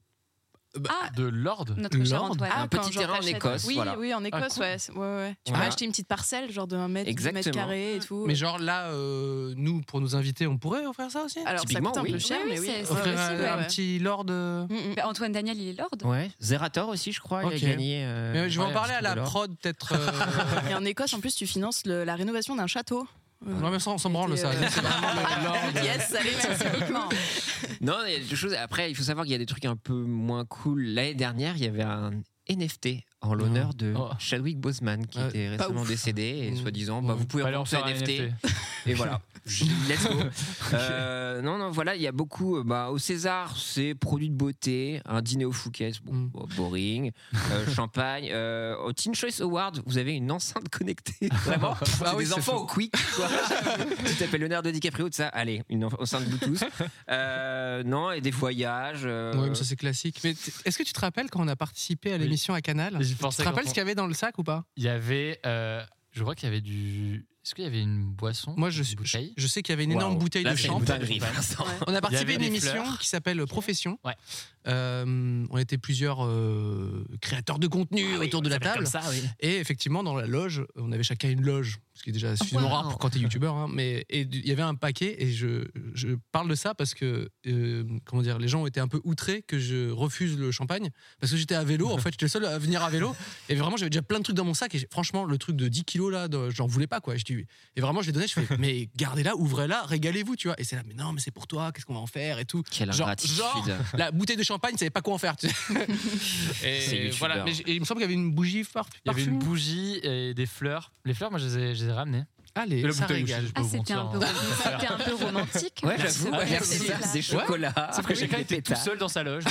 De Lord. Notre cher Antoine. Un petit terrain en Écosse. Oui, voilà. oui, en Écosse, cool. ouais. Tu peux acheter une petite parcelle, genre de 1 mètre, 2 mètres carrés et tout. Mais genre là, nous, pour nous inviter, on pourrait offrir ça aussi? Alors ça Typiquement, coûte un peu oui. cher, mais oui. c'est Offrir possible, un petit Lord. Bah, Antoine Daniel, il est Lord. Ouais. Zerator aussi, je crois, Ok. il a gagné. Mais je vais en parler à la Lord. prod, peut-être. Et en Écosse, en plus, tu finances la rénovation d'un château. Non, mais ça, on s'en branle, ça. C'est vraiment le Lord. Yes, allez, merci beaucoup. Non, il y a des choses. Après, il faut savoir qu'il y a des trucs un peu moins cool. L'année dernière, il y avait un NFT en l'honneur de Chadwick Boseman qui était récemment décédé et soi-disant vous pouvez Allez, on reprendre ce fait un NFT. Et voilà. Let's go. Non, voilà, il y a beaucoup. Au César, c'est produits de beauté, un dîner au Fouquet, boring, champagne. Au Teen Choice Award, vous avez une enceinte connectée. Vraiment, c'est des enfants au Quick. Quoi. Tu t'appelles Leonardo DiCaprio, de ça. Allez, une enceinte Bluetooth. Non, et des voyages. Oui, mais ça c'est classique. Mais est-ce que tu te rappelles quand on a participé à l'émission à Canal? Tu te rappelles ce qu'il y avait dans le sac ou pas? Il y avait, je crois qu'il y avait du. Est-ce qu'il y avait une boisson? Moi, je sais qu'il y avait une énorme bouteille de champ. On a participé à une émission qui s'appelle Profession. Ouais. On était plusieurs créateurs de contenu autour de la table. Comme ça, oui. Et effectivement, dans la loge, on avait chacun une loge, ce qui est déjà suffisamment rare pour quand t'es youtubeur. Hein, mais il y avait un paquet, et je parle de ça parce que comment dire, les gens ont été un peu outrés que je refuse le champagne parce que j'étais à vélo. En fait, j'étais le seul à venir à vélo. Et vraiment, j'avais déjà plein de trucs dans mon sac. Et franchement, le truc de 10 kilos là, j'en voulais pas quoi. Et vraiment, je l'ai donné. Je fais, mais gardez-la, ouvrez-la, régalez-vous, tu vois. Et c'est là, mais non, mais c'est pour toi. Qu'est-ce qu'on va en faire et tout. Quelle ingratitude. Genre, la bouteille de champagne, savait pas quoi en faire. Tu sais. Et voilà. Mais il me semble qu'il y avait une bougie parfumée. Il y avait une bougie et des fleurs. Les fleurs, moi, je les ai ramenées. Allez, ça régale. C'était un peu romantique. Ouais, j'avoue. Des chocolats. Sauf que chacun était tout seul dans sa loge.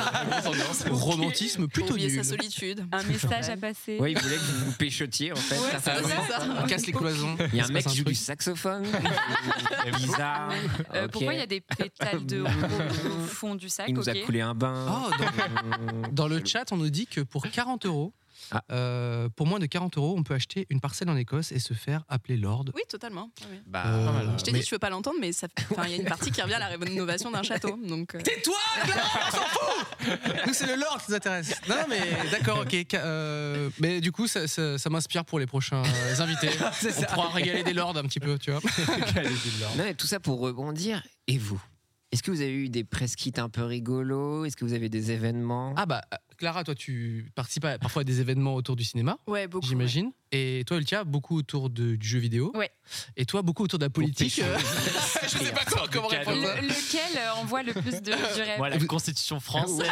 Romantisme plutôt nul. sa solitude. Un message à passer. Ouais, il voulait que vous vous péchotiez en fait. Ouais, c'est ça. On casse les cloisons. Il y a un mec qui joue du saxophone. Bizarre. Pourquoi il y a des pétales de rose au fond du sac? Il nous a coulé un bain. Dans le chat, on nous dit que pour 40 €, pour moins de 40 €, on peut acheter une parcelle en Écosse et se faire appeler Lord. Oui, totalement. Oui. Pas je t'ai dit, je veux pas l'entendre, mais il y a une partie qui revient à la rénovation d'un château. Donc, Tais-toi, on s'en fout. Nous, c'est le Lord qui nous intéresse. Non, mais d'accord, ok. Mais du coup, ça m'inspire pour les prochains invités. On pourra régaler des Lords un petit peu, tu vois. Non, mais tout ça pour rebondir. Et vous? Est-ce que vous avez eu des press kits un peu rigolos? Est-ce que vous avez des événements? Ah bah, Clara, toi, tu participes parfois à des événements autour du cinéma. Ouais, beaucoup. J'imagine. Ouais. Et toi, Ultia, beaucoup autour du jeu vidéo. Ouais. Et toi, beaucoup autour de la politique. Je sais pas comment répondre. Lequel envoie le plus du rêve? Moi, la Constitution française.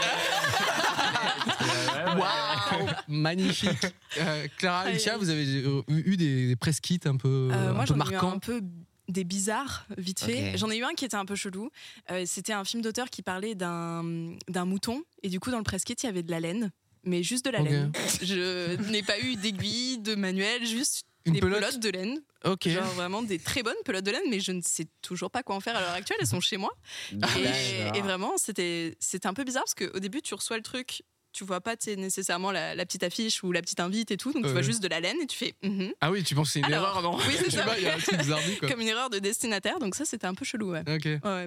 Waouh, magnifique. Clara, Ultia, vous avez eu des press kits un peu, moi, un peu marquants? un peu des bizarres, vite fait. Okay. J'en ai eu un qui était un peu chelou. C'était un film d'auteur qui parlait d'un mouton. Et du coup, dans le press kit, il y avait de la laine. Mais juste de la laine. Je n'ai pas eu d'aiguille, de manuel, juste des pelotes de laine. Okay. Genre vraiment des très bonnes pelotes de laine, mais je ne sais toujours pas quoi en faire à l'heure actuelle. Elles sont chez moi. Et vraiment, c'était un peu bizarre parce qu'au début, tu reçois le truc. Tu vois pas nécessairement la petite affiche ou la petite invite et tout, donc tu vois juste de la laine et tu fais. Ah oui, tu penses que c'est une erreur, non? Oui, c'est ça. Il y a un truc bizarre, quoi. Comme une erreur de destinataire, donc ça c'était un peu chelou. Ouais. Ok. Ouais.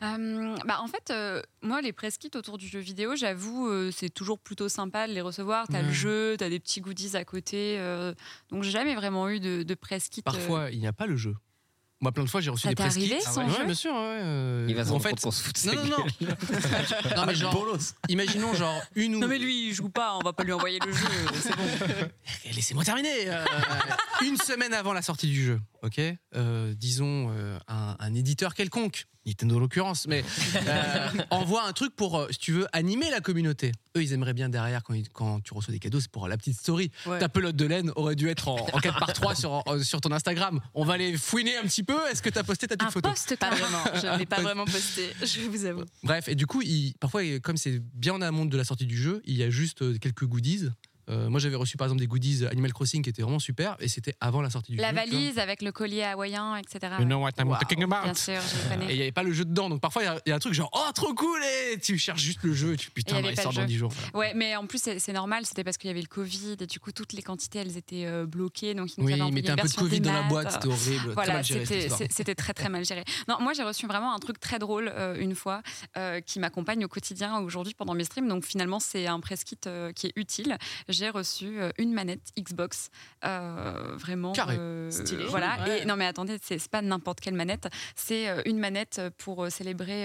En fait, moi, les press kits autour du jeu vidéo, j'avoue, c'est toujours plutôt sympa de les recevoir. T'as le jeu, t'as des petits goodies à côté. Donc, j'ai jamais vraiment eu de press kit. Parfois, il n'y a pas le jeu. Moi, plein de fois, j'ai reçu des press kits. Ouais, bien sûr. Ouais. Il va en fait, qu'on se fout de sa gueule. Non, mais genre, imaginons genre une ou. Non, mais lui, il joue pas, on va pas lui envoyer le jeu, c'est bon. Laissez-moi terminer. Une semaine avant la sortie du jeu, ok. Disons un éditeur quelconque, Nintendo en l'occurrence, mais envoie un truc pour, si tu veux, animer la communauté. Eux, ils aimeraient bien derrière quand tu reçois des cadeaux, c'est pour la petite story. Ouais. Ta pelote de laine aurait dû être en 4x3 sur ton Instagram. On va aller fouiner un petit peu. Est-ce que tu as posté ta petite photo? Pas vraiment. Je n'ai pas vraiment posté, je vous avoue. Bref, et du coup, parfois, comme c'est bien en amont de la sortie du jeu, il y a juste quelques goodies. Moi, j'avais reçu par exemple des goodies Animal Crossing qui étaient vraiment super, et c'était avant la sortie du jeu. La valise avec le collier hawaïen, etc. You know what I'm talking about. Bien sûr, je connais. Et il n'y avait pas le jeu dedans, donc parfois il y a un truc genre oh trop cool, et tu cherches juste le jeu, et putain, il sort dans 10 jours. Voilà. Ouais, mais en plus c'est normal, c'était parce qu'il y avait le Covid, et du coup toutes les quantités elles étaient bloquées, donc ils nous avaient envoyé mais t'as un peu de Covid dans la boîte, c'était horrible. Voilà, c'était très très mal géré. Non, moi j'ai reçu vraiment un truc très drôle une fois qui m'accompagne au quotidien aujourd'hui pendant mes streams, donc finalement c'est un press kit qui est utile. J'ai reçu une manette Xbox vraiment stylé. Voilà. Ouais. Et non mais attendez, c'est pas n'importe quelle manette, c'est une manette pour célébrer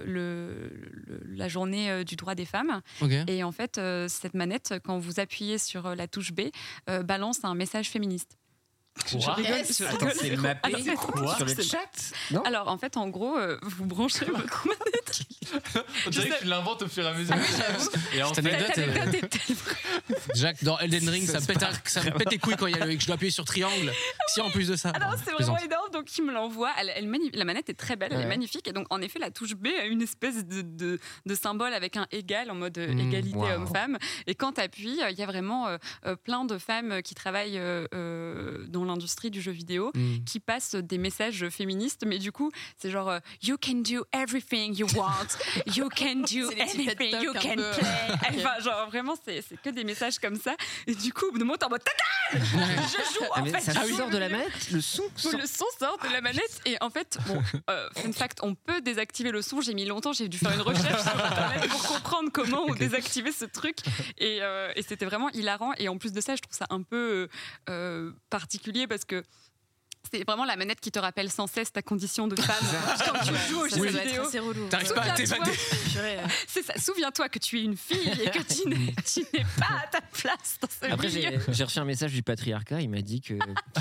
la journée du droit des femmes. Okay. Et en fait cette manette, quand vous appuyez sur la touche B, balance un message féministe. Je rigole. C'est mappé sur le chat. Non, alors en fait en gros vous branchez votre manette. On dirait que tu l'inventes au fur et à mesure. Et en fait, Jacques, dans Elden Ring, ça me pète les couilles quand je dois appuyer sur triangle. Si en plus de ça. Alors c'est vraiment énorme, donc il me l'envoie. La manette est très belle, elle est magnifique. Et donc en effet, la touche B a une espèce de symbole avec un égal en mode égalité homme-femme. Et quand tu appuies, il y a vraiment plein de femmes qui travaillent dans l'industrie du jeu vidéo qui passent des messages féministes. Mais du coup, c'est genre you can do everything you want. You can do anything, you can play. Enfin, genre vraiment, c'est que des messages comme ça. Et du coup, au bout d'un moment, t'es en mode ta gueule, je joue en fait. Ça sort de la manette, le son sort de la manette. Et en fait, bon, fun fact, on peut désactiver le son. J'ai mis longtemps, j'ai dû faire une recherche sur internet pour comprendre comment on désactivait ce truc. Et c'était vraiment hilarant. Et en plus de ça, je trouve ça un peu particulier parce que c'est vraiment la manette qui te rappelle sans cesse ta condition de femme quand tu joues aux jeux vidéo. C'est relou. T'arrives pas à t'évader. C'est ça. Souviens-toi que tu es une fille et que tu n'es pas à ta place dans ce Après, milieu. j'ai reçu un message du patriarcat. Il m'a dit que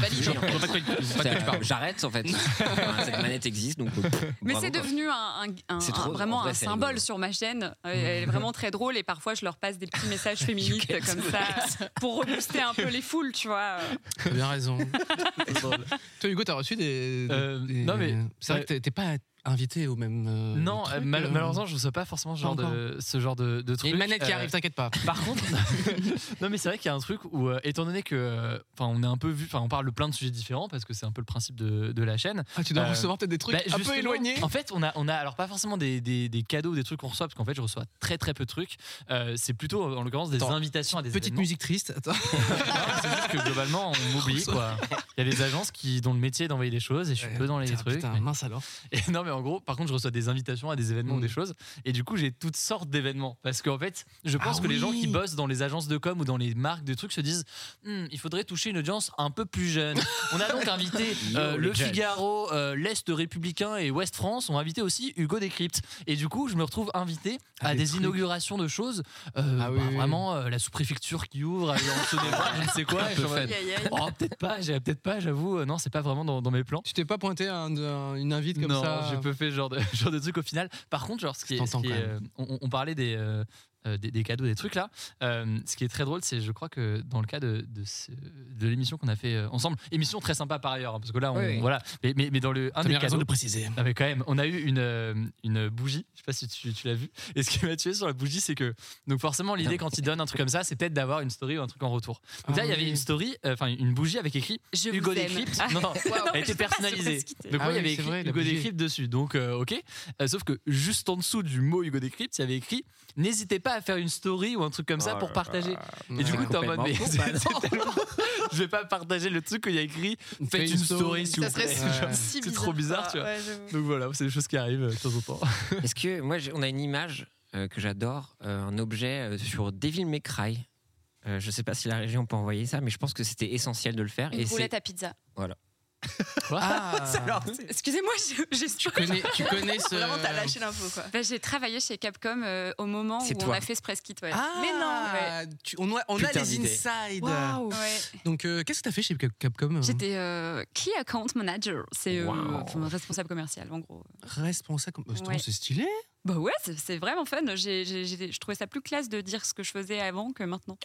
j'arrête en fait. Cette manette existe, donc. Mais c'est devenu vraiment un symbole sur ma chaîne. Elle est vraiment très drôle et parfois je leur passe des petits messages féministes comme ça pour rebooster un peu les foules, tu vois. T'as bien raison. Toi, Hugo, t'as reçu des... Non, mais c'est vrai que t'es pas invité au même. Non, malheureusement, je ne reçois pas forcément ce genre de truc. Il y a une manette qui arrive, t'inquiète pas. Par contre, non, mais c'est vrai qu'il y a un truc où, étant donné que, on est un peu vu, on parle de plein de sujets différents parce que c'est un peu le principe de la chaîne. Ah, tu dois recevoir peut-être des trucs un peu éloignés. En fait, on a alors pas forcément des cadeaux, des trucs qu'on reçoit parce qu'en fait, je reçois très très peu de trucs. C'est plutôt en l'occurrence des invitations à des petite événements. Musique triste. Attends. Non, c'est juste que globalement, on m'oublie quoi. Il y a des agences dont le métier est d'envoyer des choses et je suis peu dans les trucs. Putain, mince alors. Et non, mais en gros, par contre, je reçois des invitations à des événements ou des choses. Et du coup, j'ai toutes sortes d'événements. Parce qu'en fait, je pense que les gens qui bossent dans les agences de com ou dans les marques de trucs se disent il faudrait toucher une audience un peu plus jeune. On a donc invité Le Figaro, l'Est républicain et Ouest France. On a invité aussi Hugo Décrypte. Et du coup, je me retrouve invité à des inaugurations de choses. Vraiment, la sous-préfecture qui ouvre, à je ne sais quoi. Peut-être pas, j'avoue. Non, c'est pas vraiment dans mes plans. Tu t'es pas pointé à une invite comme ça? Non, j'ai peu fait ce genre de truc au final. Par contre, genre, on parlait des cadeaux, des trucs là. Ce qui est très drôle, c'est je crois que dans le cas de l'émission qu'on a fait ensemble, émission très sympa par ailleurs, hein, parce que là, voilà. Mais dans un des cadeaux, de préciser. Mais quand même, on a eu une bougie. Je sais pas si tu l'as vu. Et ce qui m'a tué sur la bougie, c'est que donc forcément l'idée quand ils donnent un truc comme ça, c'est peut-être d'avoir une story ou un truc en retour. Donc là, il y avait une story, une bougie avec écrit Hugo Décrypte. Non, elle était personnalisée. Donc moi, il y avait écrit Hugo Décrypte dessus. Donc ok. Sauf que juste en dessous du mot Hugo Décrypte, il y avait écrit n'hésitez pas à faire une story ou un truc comme ça pour partager. Et du coup, t'es en mode, mais je vais pas partager le truc où il y a écrit faites une story s'il vous plaît. C'est trop bizarre, tu vois. Donc voilà, c'est des choses qui arrivent de temps en temps. Est-ce que moi, on a une image que j'adore, un objet sur Devil May Cry. Je sais pas si la région peut envoyer ça, mais je pense que c'était essentiel de le faire. Une roulette à pizza. Voilà. Excusez-moi, j'ai tu connais ce... Vraiment, t'as lâché l'info, quoi. J'ai travaillé chez Capcom au moment où on a fait ce press kit. Mais on non. a les insides. Wow. Donc, qu'est-ce que t'as fait chez Capcom? J'étais Key Account Manager. C'est responsable commercial, en gros. Responsable commercial, c'est stylé. Bah ouais, c'est vraiment fun. Je trouvais ça plus classe de dire ce que je faisais avant que maintenant.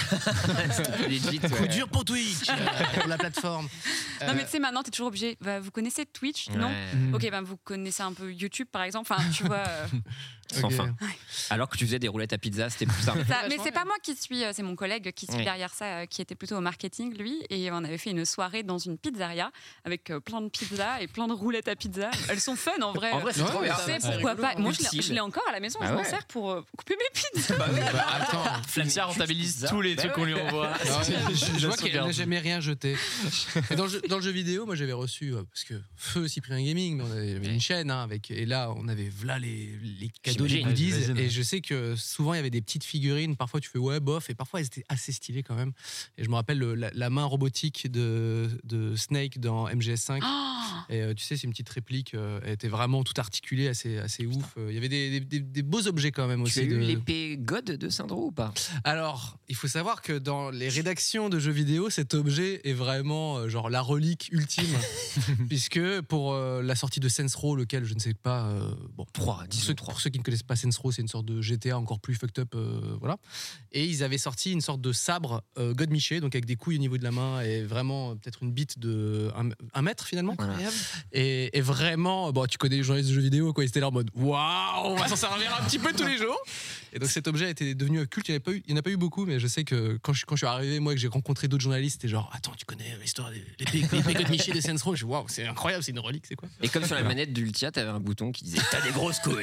Coup dur pour Twitch, pour la plateforme. Non mais tu sais, maintenant t'es toujours obligé. Vous connaissez Twitch, non? Ok, vous connaissez un peu YouTube par exemple. Enfin, tu vois. Sans fin. Alors que tu faisais des roulettes à pizza, c'était plus simple. Mais c'est pas moi qui suis, c'est mon collègue qui suit derrière ça, qui était plutôt au marketing lui. Et on avait fait une soirée dans une pizzeria avec plein de pizzas et plein de roulettes à pizza. Elles sont fun en vrai. En vrai, c'est trop bien. Pourquoi pas? Moi, je l'ai encore à la maison. Je m'en sers pour couper mes pizzas. Attends, Flamsia rentabilise tous les trucs qu'on lui envoie. Je vois qu'elle n'a jamais rien jeté. Et dans le jeu vidéo, moi j'avais reçu, parce que Feu Cyprien Gaming, mais on avait une chaîne et là on avait les cadeaux, les goodies. Et je sais que souvent il y avait des petites figurines. Parfois tu fais ouais bof, et parfois elles étaient assez stylées quand même. Et je me rappelle la main robotique de Snake dans MGS5. Et tu sais, c'est une petite réplique. Elle était vraiment toute articulée, assez ouf. Il y avait des beaux objets quand même aussi. Tu as eu l'épée God de Syndro ou pas? Alors, il faut savoir que dans les rédactions de jeux vidéo, cet objet est vraiment genre la relique ultime, puisque pour la sortie de Saints Row, lequel je ne sais pas, pour ceux qui ne connaissent pas Saints Row, c'est une sorte de GTA encore plus fucked up, voilà. Et ils avaient sorti une sorte de sabre God Miché, donc avec des couilles au niveau de la main et vraiment peut-être une bite de 1 mètre finalement. Incroyable. Et vraiment, tu connais les journalistes de jeux vidéo, quoi, ils étaient là en mode waouh, on va s'en servir un petit peu tous les jours. Et donc cet objet a été devenu culte. Il n'y en a pas eu beaucoup, mais je sais que quand je suis arrivé, moi, que j'ai rencontré d'autres journalistes, c'était genre attends, tu connais l'histoire des l'épée de Miché de Saints Row? Je dis waouh, c'est incroyable, c'est une relique, c'est quoi? Et comme sur la manette d'Ultia, t'avais un bouton qui disait t'as des grosses couilles,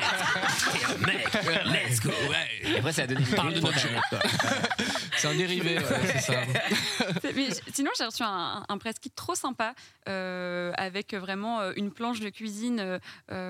mec, let's go. Et après ça a donné parle de notre jeu. C'est un dérivé, c'est ça. Mais sinon, j'ai reçu un press kit trop sympa avec vraiment une planche de cuisine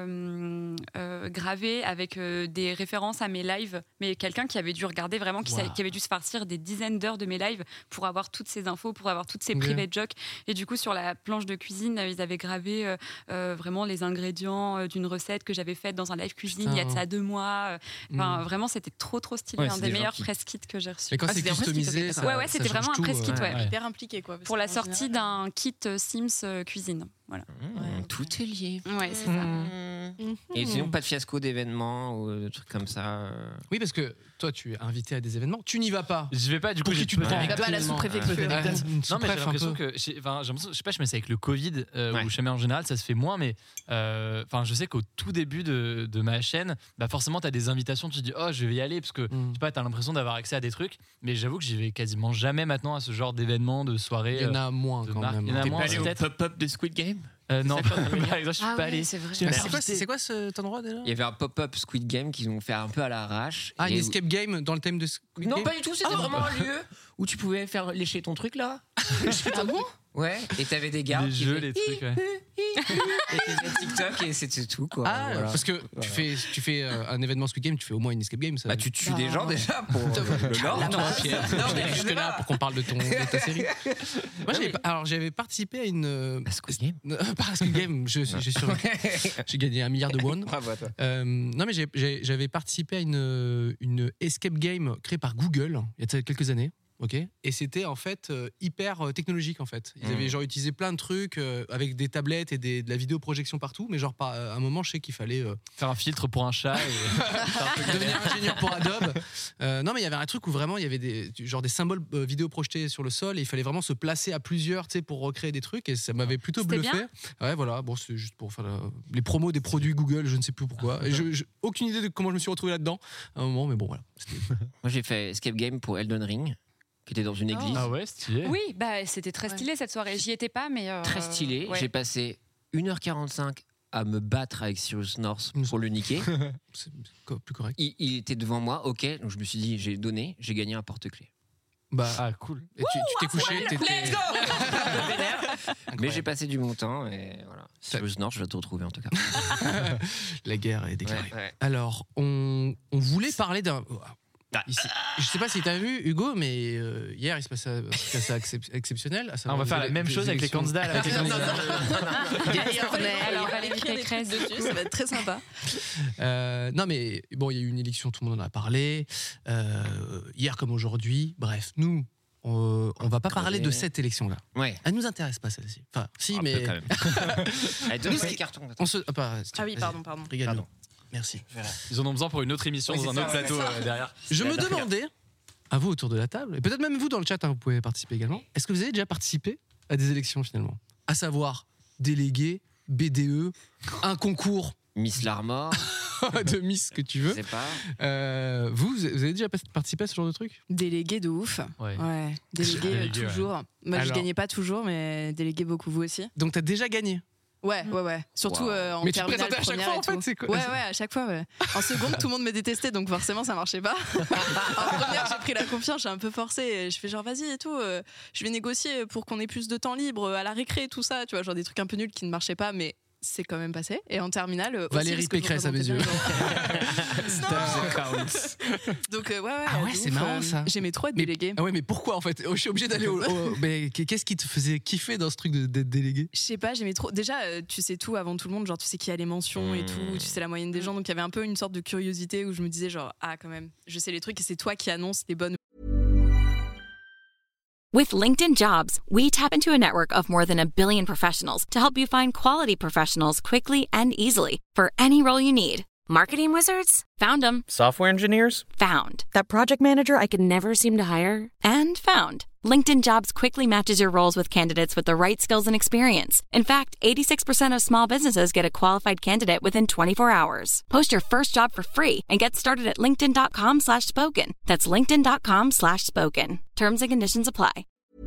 gravée avec des références à mes lives, mais quelqu'un qui avait dû regarder vraiment, qui avait dû se farcir des dizaines d'heures de mes lives pour avoir toutes ces infos, pour avoir toutes ces private jokes. Et du coup, sur la planche de cuisine, ils avaient gravé vraiment les ingrédients d'une recette que j'avais faite dans un live cuisine il y a de ça 2 mois. Enfin, vraiment, c'était trop stylé. Un des meilleurs press kits que j'ai reçu. Et quand c'est customisé, c'était vraiment un press kit, hyper impliqué, quoi. Pour la sortie d'un kit Sims cuisine. Voilà. Tout est lié. Ouais, c'est ça. Et sinon, pas de fiasco d'événements ou de trucs comme ça? Oui, parce que toi, tu es invité à des événements, tu n'y vas pas. Je vais pas, du coup, tu te prends. Tu vas pas à la sous-préfecture. Non, mais j'ai l'impression que, je sais pas, je me sais avec le Covid, ou jamais en général, ça se fait moins, mais je sais qu'au tout début de ma chaîne, forcément, t'as des invitations, tu te dis, oh, je vais y aller, parce que, je sais pas, t'as l'impression d'avoir accès à des trucs, mais j'avoue que j'y vais quasiment jamais maintenant à ce genre d'événements, de soirées. Il y en a moins quand même. Il y en a moins, allé au pop-up de Squid Game? Non, par exemple, je suis pas allé. C'est vrai. C'est quoi cet endroit déjà? Il y avait un pop-up Squid Game qu'ils ont fait un peu à l'arrache. Une escape game dans le thème de Squid Game? Non, pas du tout, c'était vraiment un lieu où tu pouvais faire lécher ton truc là. Ah bon? Ouais, et t'avais des gars. Les jeux, les trucs, ouais. Et tu faisais TikTok et c'était tout, quoi. Ah, voilà. Parce que tu fais un événement Squid Game, tu fais au moins une escape game. Ça. Bah, tu tues des gens déjà pour le lore. Pierre. Non, mais jusque là pour qu'on parle de ta série. Moi, j'avais participé à une. Squid Game. Pas à Squid Game, j'ai gagné 1 milliard de won. Bravo à toi. Non, mais j'avais participé à une escape game créée par Google il y a quelques années. Ok. Et c'était en fait hyper technologique en fait. Ils avaient genre utilisé plein de trucs avec des tablettes et de la vidéoprojection partout, mais genre à un moment je sais qu'il fallait faire un filtre pour un chat et devenir ingénieur pour Adobe. Non mais il y avait un truc où vraiment il y avait des symboles vidéo projetés sur le sol et il fallait vraiment se placer à plusieurs, tu sais, pour recréer des trucs et ça m'avait plutôt bluffé. Bien. Ouais voilà, bon c'est juste pour faire les promos des produits Google, je ne sais plus pourquoi. Et aucune idée de comment je me suis retrouvé là-dedans à un moment, mais bon voilà. Moi j'ai fait escape game pour Elden Ring, qui était dans une église. Ah ouais, stylé. Oui, bah c'était très stylé cette soirée. J'y étais pas, mais Très stylé. Ouais. J'ai passé 1h45 à me battre avec Cyrus North pour le niquer. C'est plus correct. Il était devant moi, ok, donc je me suis dit, j'ai gagné un porte-clés. Bah, ah cool. Et tu t'es couché, Let's go. Mais j'ai passé du bon temps et voilà. Cyrus North, je vais te retrouver en tout cas. La guerre est déclarée. Ouais. Alors, on voulait parler d'un. Ici. Je sais pas si t'as vu Hugo, mais hier il se passait un truc assez exceptionnel. On va faire la même chose avec les candidats. Alors Valérie Pécresse dessus, ça va être très sympa. Non mais bon, il y a eu une élection, tout le monde en a parlé. Hier comme aujourd'hui. Bref, nous, on va pas parler de cette élection-là. Ouais. Elle nous intéresse pas celle-ci. Enfin, si, Un mais. peu, quand même. Allez, donne-moi les cartons. Ah oui, pardon. Régale-nous. Merci. Ils en ont besoin pour une autre émission dans un autre plateau derrière. Je me demandais, à vous autour de la table, et peut-être même vous dans le chat, hein, vous pouvez participer également, est-ce que vous avez déjà participé à des élections finalement ? À savoir, délégué, BDE, un concours Miss Larmor. de Miss que tu veux. Je sais pas. Vous avez déjà participé à ce genre de truc ? Délégué de ouf. Ouais. Délégué toujours. Ouais. Moi, Alors, je gagnais pas toujours, mais délégué beaucoup, vous aussi. Donc t'as déjà gagné ? Ouais. Surtout en Mais tu te terminale, présentais à chaque première fois et en fait, tout. c'est quoi ? Ouais, à chaque fois, ouais. En seconde, tout le monde me détestait, donc forcément, ça marchait pas. En première, j'ai pris la confiance, j'ai un peu forcé. Et je fais genre, vas-y et tout, je vais négocier pour qu'on ait plus de temps libre à la récré, tout ça, tu vois, genre des trucs un peu nuls qui ne marchaient pas, mais c'est quand même passé. Et en terminale, Valérie Pécresse à mes yeux. Donc ouais. Ah ouais, de c'est ouf, marrant ça. J'aimais trop être Mais, déléguée. ah ouais, mais pourquoi en fait ? Je suis obligé d'aller au. Mais qu'est-ce qui te faisait kiffer dans ce truc d'être délégué ? Je sais pas, j'aimais trop. Déjà, tu sais tout avant tout le monde, genre tu sais qui a les mentions et tout, tu sais la moyenne des gens. Donc il y avait un peu une sorte de curiosité où je me disais genre quand même, je sais les trucs et c'est toi qui annonce les bonnes. With LinkedIn Jobs, we tap into a network of more than 1 billion professionals to help you find quality professionals quickly and easily for any role you need. Marketing wizards? Found them. Software engineers? Found. That project manager I could never seem to hire? And found. LinkedIn Jobs quickly matches your roles with candidates with the right skills and experience. In fact, 86% of small businesses get a qualified candidate within 24 hours. Post your first job for free and get started at linkedin.com/spoken. That's linkedin.com/spoken. Terms and conditions apply.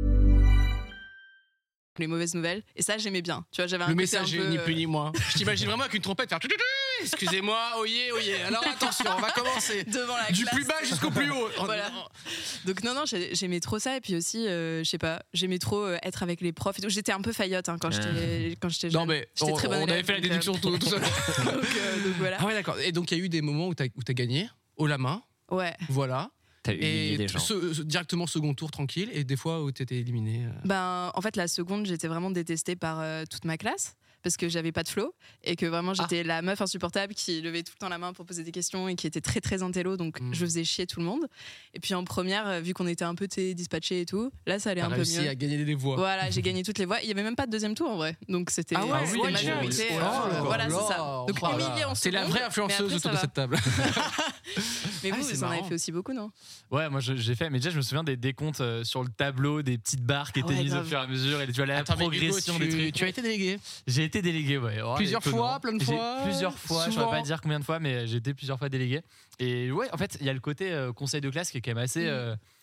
Les mauvaises nouvelles, et ça j'aimais bien, tu vois, j'avais un le côté message un peu, ni plus ni moins. Je t'imagine vraiment avec une trompette faire excusez-moi, oyez, alors attention, on va commencer devant la du classe. plus bas jusqu'au plus haut. Voilà. Donc non, j'aimais trop ça, et puis aussi je sais pas, j'aimais trop être avec les profs et tout. J'étais un peu faillotte quand j'étais jeune. Non mais j'étais très bonne on avait élève, fait la déduction tout seul. donc voilà. Ah ouais, d'accord. Et donc il y a eu des moments où t'as gagné haut la main. Ouais. Voilà. T'as humilié des gens. Directement second tour tranquille, et des fois où t'étais éliminé. Ben en fait la seconde, j'étais vraiment détestée par toute ma classe, parce que j'avais pas de flow et que vraiment j'étais la meuf insupportable qui levait tout le temps la main pour poser des questions et qui était très très intello, donc je faisais chier tout le monde. Et puis en première, vu qu'on était un peu dispatchés et tout, là ça allait un peu mieux. T'as réussi à gagner des voix. Voilà, j'ai gagné toutes les voix. Il y avait même pas de deuxième tour en vrai, donc c'était majorité. Voilà, c'est ça. Donc humilié en seconde. C'est la vraie influenceuse autour de cette table. Mais vous en avez fait aussi beaucoup, non ? Ouais, moi j'ai fait, mais déjà je me souviens des décomptes sur le tableau, des petites barres qui étaient mises au fur et à mesure, et tu vois la progression des trucs. Tu as été délégué ? J'ai été délégué, ouais. Plusieurs fois, plein de fois. Plusieurs fois, je ne saurais pas dire combien de fois, mais j'ai été plusieurs fois délégué. Et ouais, en fait, il y a le côté conseil de classe qui est quand même assez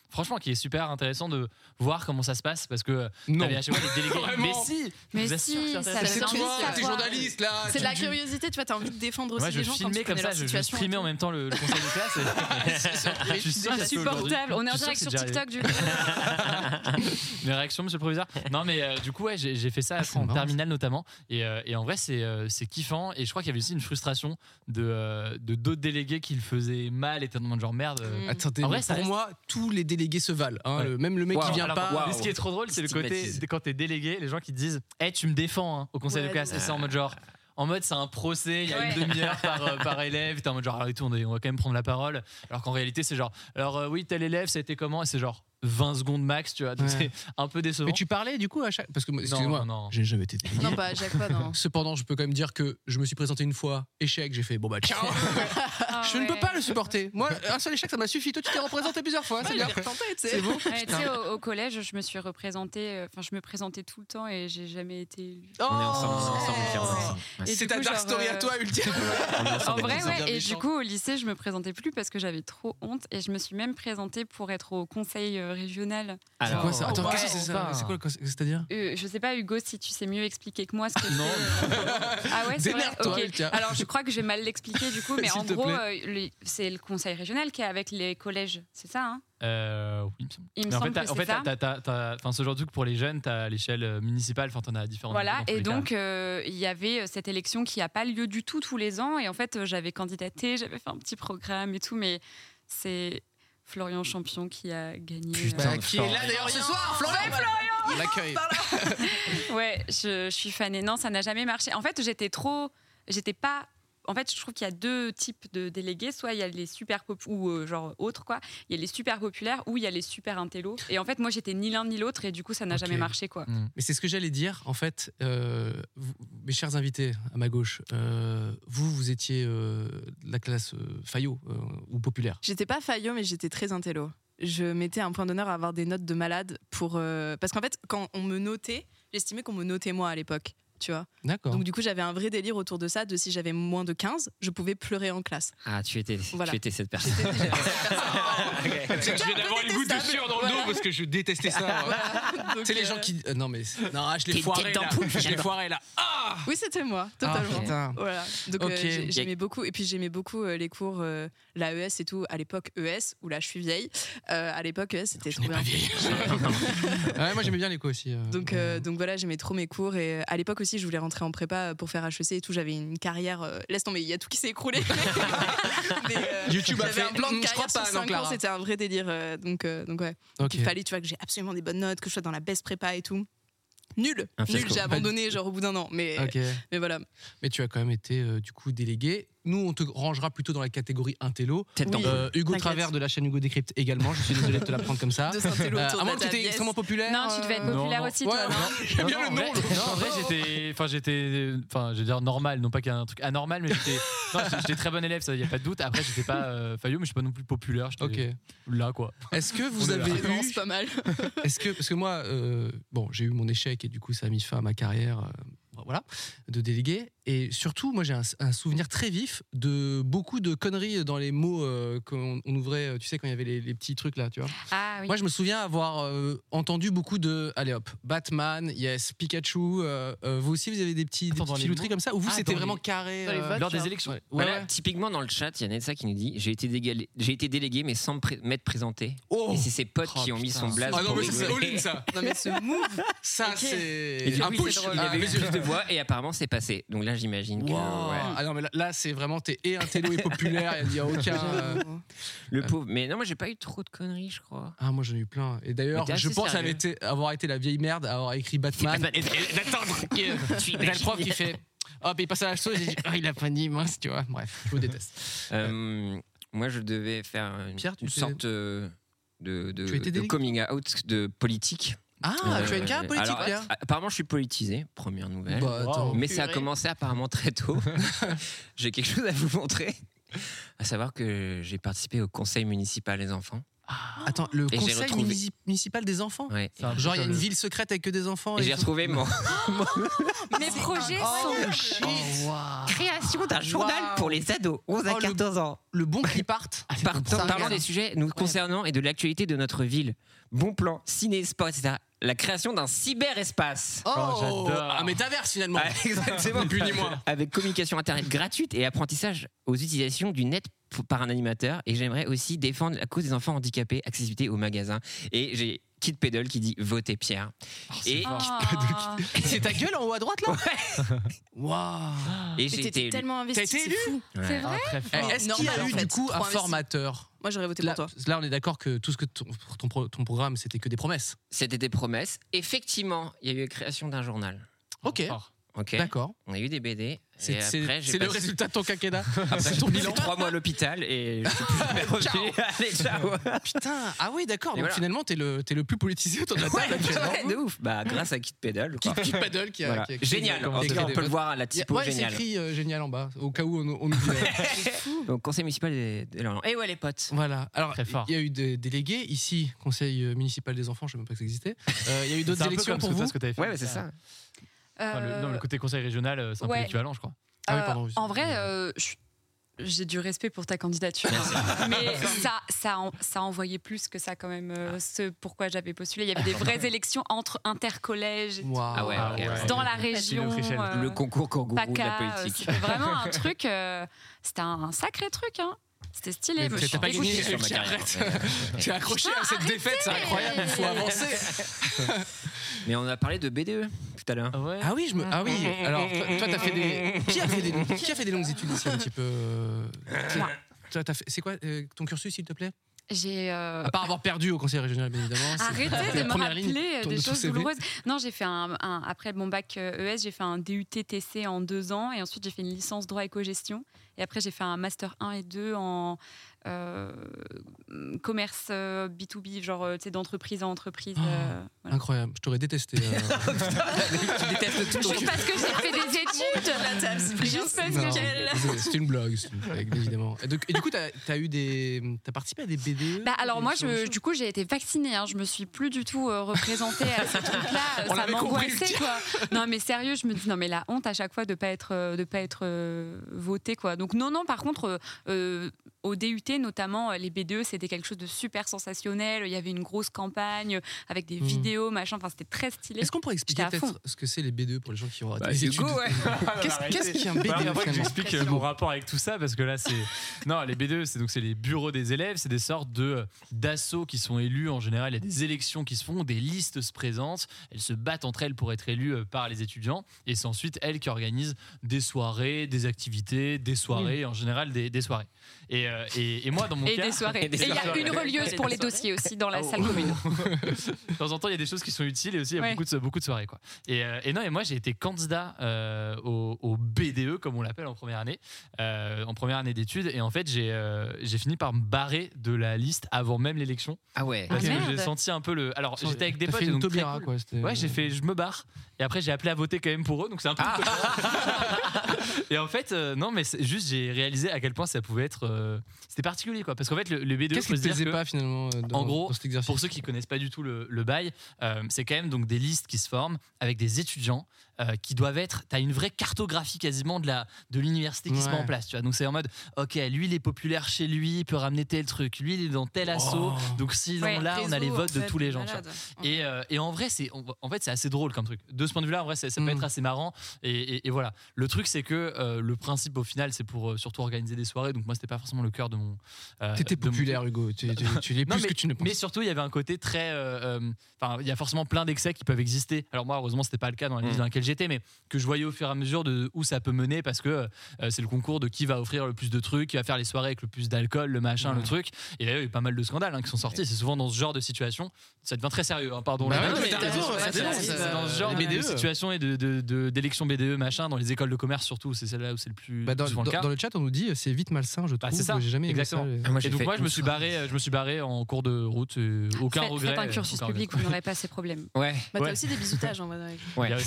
franchement, qui est super intéressant de voir comment ça se passe parce que t'avais à chaque fois les délégués. Mais si, c'est toi, t'es journaliste là. C'est de la curiosité, tu vois, t'as envie de défendre aussi les gens. Je filmais comme ça, je streamais en même temps le conseil de classe. C'est insupportable. On est en direct sur TikTok du coup. Mes réactions, monsieur le proviseur. Non, mais du coup, j'ai fait ça en terminale notamment. Et en vrai, c'est kiffant. Et je crois qu'il y avait aussi une frustration de d'autres délégués qui le faisaient mal et tellement de genre merde. Attendez, en vrai, pour moi, tous les délégués se valent. Même le mec qui vient pas. Mais ce qui est trop drôle, c'est le côté quand t'es délégué, les gens qui te disent tu me défends au conseil de classe. Et c'est en mode genre. En mode, c'est un procès, il y a une demi-heure par élève. T'es en mode genre, on va quand même prendre la parole. Alors qu'en réalité, c'est genre, alors oui, tel élève, ça a été comment ? Et c'est genre 20 secondes max, tu vois. Donc c'est un peu décevant. Mais tu parlais du coup à chaque. Parce que, excusez-moi, j'ai jamais été délégué. Non, bah, Jacques, pas, non. Cependant, je peux quand même dire que je me suis présenté une fois, échec, j'ai fait bon bah ciao. Je ne peux pas le supporter. Moi, un seul échec, ça m'a suffi. Toi, tu t'es représenté plusieurs fois, c'est bien. C'est bon. Tu sais, au collège, je me suis représentée, je me présentais tout le temps et j'ai jamais été. On est ensemble. C'est ta dark story à toi, Ultime. En vrai, ouais. Et du coup, au lycée, je me présentais plus parce que j'avais trop honte et je me suis même présentée pour être au conseil régional. C'est quoi ça ? Attends, qu'est-ce que c'est ça ? C'est quoi, c'est-à-dire ? Je sais pas, Hugo, si tu sais mieux expliquer que moi ce que non. Ah ouais, c'est vrai. Okay. Alors, je crois que je vais mal l'expliquer du coup, mais en gros, c'est le conseil régional qui est avec les collèges, c'est ça, hein ? Oui, il me semble que c'est ça. T'as ce genre de truc pour les jeunes, t'as à l'échelle municipale, t'en as à différents niveaux. Voilà, et donc il y avait cette élection qui n'a pas lieu du tout tous les ans, et en fait j'avais candidaté, j'avais fait un petit programme et tout, mais c'est Florian Champion qui a gagné. Putain, qui est là d'ailleurs ce soir, Florian. On l'accueille. Ouais, je suis fanée. Non, ça n'a jamais marché. En fait, en fait, je trouve qu'il y a deux types de délégués. Soit il y a les super ou genre autres quoi. Il y a les super populaires ou il y a les super intellos. Et en fait, moi, j'étais ni l'un ni l'autre et du coup, ça n'a jamais marché quoi. Mais c'est ce que j'allais dire. En fait, mes chers invités à ma gauche, vous étiez la classe Fayot ou populaire. J'étais pas Fayot, mais j'étais très intello. Je mettais un point d'honneur à avoir des notes de malade parce qu'en fait, quand on me notait, j'estimais qu'on me notait moi à l'époque. Tu vois. D'accord. Donc du coup j'avais un vrai délire autour de ça, de si j'avais moins de 15, je pouvais pleurer en classe. Ah, tu étais cette personne. Je viens d'avoir une goutte de sueur dans le dos parce que je détestais ça. Tu sais les gens qui non je l'ai foiré là. Je l'ai foiré là. Ah oui, c'était moi, totalement. Voilà. Donc j'aimais beaucoup, et puis j'aimais beaucoup les cours la ES et tout à l'époque. ES où là je suis vieille. À l'époque ES c'était trop bien. Ouais, moi j'aimais bien les cours aussi. Donc voilà, j'aimais trop mes cours, et à l'époque aussi je voulais rentrer en prépa pour faire HEC et tout, j'avais une carrière laisse tomber, il y a tout qui s'est écroulé. YouTube a fait un plan de carrière sur 5 ans, c'était un vrai délire, donc ouais. Il fallait, tu vois, que j'ai absolument des bonnes notes, que je sois dans la best prépa et tout. Nul, j'ai abandonné genre au bout d'un an, mais voilà. Mais tu as quand même été du coup délégué. Nous, on te rangera plutôt dans la catégorie intello. Hugo Travers de la chaîne Hugo Décrypte également. Je suis désolé de te la prendre comme ça. À moins que tu étais extrêmement populaire. Non, tu devais être populaire aussi, toi. J'aime bien le nom. En vrai, je veux dire normal, non pas qu'il y a un truc anormal, mais j'étais très bon élève, ça, y a pas de doute. Après, j'étais pas Fayot, mais je suis pas non plus populaire. J'étais là, quoi. Est-ce que vous avez eu... c'est pas mal. Parce que moi, j'ai eu mon échec et du coup, ça a mis fin à ma carrière. Voilà, de délégué. Et surtout, moi, j'ai un souvenir très vif de beaucoup de conneries dans les mots qu'on ouvrait, tu sais, quand il y avait les petits trucs là, tu vois. Ah, oui. Moi, je me souviens avoir entendu beaucoup de, allez hop, Batman, yes, Pikachu. Vous aussi, vous avez des petits filouteries comme ça, ou vous, c'était vraiment carré lors des élections. Ouais. Voilà, typiquement dans le chat, il y a Netsa qui nous dit j'ai été délégué, mais sans m'être présenté. Et c'est ses potes qui ont mis son blaze. Ah non, mais c'est all-in, ça. Non, mais ce move, ça, c'est un push. Il avait eu plus de voix et apparemment c'est passé. Donc là, j'imagine que. Ah non, mais là c'est vraiment, t'es et intello et populaire, il n'y a aucun. Le pauvre. Mais non, moi j'ai pas eu trop de conneries, je crois. Ah, moi j'en ai eu plein. Et d'ailleurs, je pense avoir été la vieille merde à avoir écrit Batman. Et d'attendre que le prof qui fait. Hop, il passe à la chose, il a pas dit, mince, tu vois. Bref, je vous déteste. Moi je devais faire une sorte de coming out de politique. Ah, tu as une carrière politique, Pierre. Apparemment, je suis politisé, première nouvelle. Mais ça a commencé apparemment très tôt. J'ai quelque chose à vous montrer. À savoir que j'ai participé au conseil municipal des enfants. Attends, le conseil municipal des enfants. Ouais. Genre il y a une ville secrète avec que des enfants. Et j'ai retrouvé mon. Mes projets sont Création d'un journal pour les ados 11 à 14 ans. Le bon qui partent. Parlant des sujets nous concernant et de l'actualité de notre ville. Bon plan, ciné, sport, etc. La création d'un cyberespace. J'adore. Un métaverse finalement. Exactement. Ni plus ni moins. Avec communication internet gratuite et apprentissage aux utilisations du net par un animateur. Et j'aimerais aussi défendre la cause des enfants handicapés, accessibilité aux magasins. Et j'ai Kid Pedal qui dit votez Pierre. C'est ta gueule en haut à droite là. Waouh. Et j'ai été tellement investi. T'as été élu. C'est vrai. Est-ce qu'il y a eu du coup un formateur? Moi j'aurais voté pour toi. Là on est d'accord que tout ce que ton programme c'était que des promesses. C'était des promesses. Effectivement, il y a eu la création d'un journal. Ok. D'accord. On a eu des BD. C'est le résultat de ton quinquennat. Après ton bilan. 3 mois à l'hôpital et je suis plus jamais revenu. Allez, ciao. Putain, ah oui, d'accord. Donc finalement, t'es le plus politisé autour de la table actuellement. Ouais, de ouf. Bah, grâce à Kid Pedal. Kid Pedal qui a écrit. Génial. En tout cas, on peut le voir à la typo. Génial. C'est écrit génial en bas, au cas où on oublie. Donc, conseil municipal des Lorient. Et ouais, les potes. Voilà. Alors, il y a eu des délégués ici, conseil municipal des enfants, je sais même pas que ça existait. Il y a eu d'autres élections pour vous. Ouais, c'est ça. Le côté conseil régional, c'est un peu l'équivalent, je crois. En vrai, j'ai du respect pour ta candidature, mais ça envoyait plus que ça quand même. Ce pourquoi j'avais postulé, il y avait des vraies élections entre intercollèges, dans la région. Le concours kangourou de la politique. C'était vraiment un truc. C'était un sacré truc, hein. C'était stylé. Mais t'as pas gagné sur ma carrière. Tu es accroché à cette défaite, c'est incroyable, il faut avancer. Mais on a parlé de BDE tout à l'heure. Ah oui, alors toi t'as fait des. Qui a fait des longues études ici un petit peu? C'est quoi ton cursus, s'il te plaît? À part avoir perdu au conseil régional, bien évidemment. Arrêtez de me rappeler des choses douloureuses. Non, j'ai fait après mon bac ES, j'ai fait un DUT-TC en 2 ans et ensuite j'ai fait une licence droit éco-gestion. Et après, j'ai fait un master 1 et 2 en commerce B2B, genre d'entreprise à entreprise. Voilà. Incroyable, je t'aurais détesté. Tu détestes tout. Juste parce que j'ai fait des études. Juste parce que c'est une blague, évidemment. Et du coup, t'as participé à des BDE? Alors moi, du coup, j'ai été vaccinée. Hein. Je me suis plus du tout représentée à ce truc-là. Ça m'angoissait, quoi. Non, mais sérieux, je me dis non, mais la honte à chaque fois de pas être votée, quoi. Donc non, par contre, au DUT notamment, les BDE, c'était quelque chose de super sensationnel. Il y avait une grosse campagne avec des vidéos, machin. Enfin, c'était très stylé. Est-ce qu'on pourrait expliquer peut-être ce que c'est les BDE pour les gens qui ont raté les études? Qu'est-ce qu'il y a un BDE? J'explique mon rapport avec tout ça parce que là, les BDE, c'est les bureaux des élèves. C'est des sortes d'assauts qui sont élus. En général, il y a des élections qui se font, des listes se présentent. Elles se battent entre elles pour être élues par les étudiants. Et c'est ensuite elles qui organisent des soirées, des activités, des soirées, en général des soirées. Et moi, dans mon cas... des soirées. Et il y a une relieuse pour les dossiers aussi dans la salle commune. De temps en temps, il y a des choses qui sont utiles et aussi il y a beaucoup de soirées, quoi. Et moi, j'ai été candidat au BDE, comme on l'appelle en première année d'études. Et en fait, j'ai fini par me barrer de la liste avant même l'élection. Ah ouais. Parce que j'ai senti un peu alors, j'étais avec des potes. Fait une Taubira, quoi. Ouais, j'ai fait je me barre. Et après, j'ai appelé à voter quand même pour eux. Donc c'est un peu. Et en fait, non, mais juste, j'ai réalisé à quel point ça pouvait être. C'était particulier, quoi. Parce qu'en fait, le BDE, qu'est-ce qui te plaisait pas finalement en gros, pour ceux qui connaissent pas du tout le bail, c'est quand même donc des listes qui se forment avec des étudiants qui doivent être. T'as une vraie cartographie quasiment de l'université qui se met en place. Tu vois. Donc c'est en mode, ok, lui il est populaire chez lui, il peut ramener tel truc. Lui il est dans tel asso. Donc si là, on a les votes de tous les gens. Tu vois. Et en vrai, c'est assez drôle comme truc. De ce point de vue-là, en vrai, ça peut être assez marrant. Et voilà. Le truc, c'est que le principe au final, c'est pour surtout organiser des soirées. Donc moi, c'était pas forcément le cœur de mon. T'étais populaire, Hugo. Tu l'es plus que tu ne penses. Mais surtout, il y avait un côté très. Il y a forcément plein d'excès qui peuvent exister. Alors moi, heureusement, c'était pas le cas dans la ville dans laquelle j'étais, mais que je voyais au fur et à mesure de où ça peut mener, parce que c'est le concours de qui va offrir le plus de trucs, qui va faire les soirées avec le plus d'alcool, le machin, le truc. Et d'ailleurs, il y a eu pas mal de scandales qui sont sortis. C'est souvent dans ce genre de situation. Ça devient très sérieux, pardon. C'est dans ce genre de situation et d'élection BDE, machin, dans les écoles de commerce surtout, c'est celle-là où c'est le plus souvent le cas. Dans le chat, on nous dit c'est vite malsain, je trouve. C'est ça. J'ai jamais aimé ça. Et donc moi, je me suis barré en cours de route. Aucun regret. Faites un cursus public, vous n'aurez pas ces problèmes. Ouais. T'as aussi des bisoutages en vrai. Il y a aussi des bisoutages.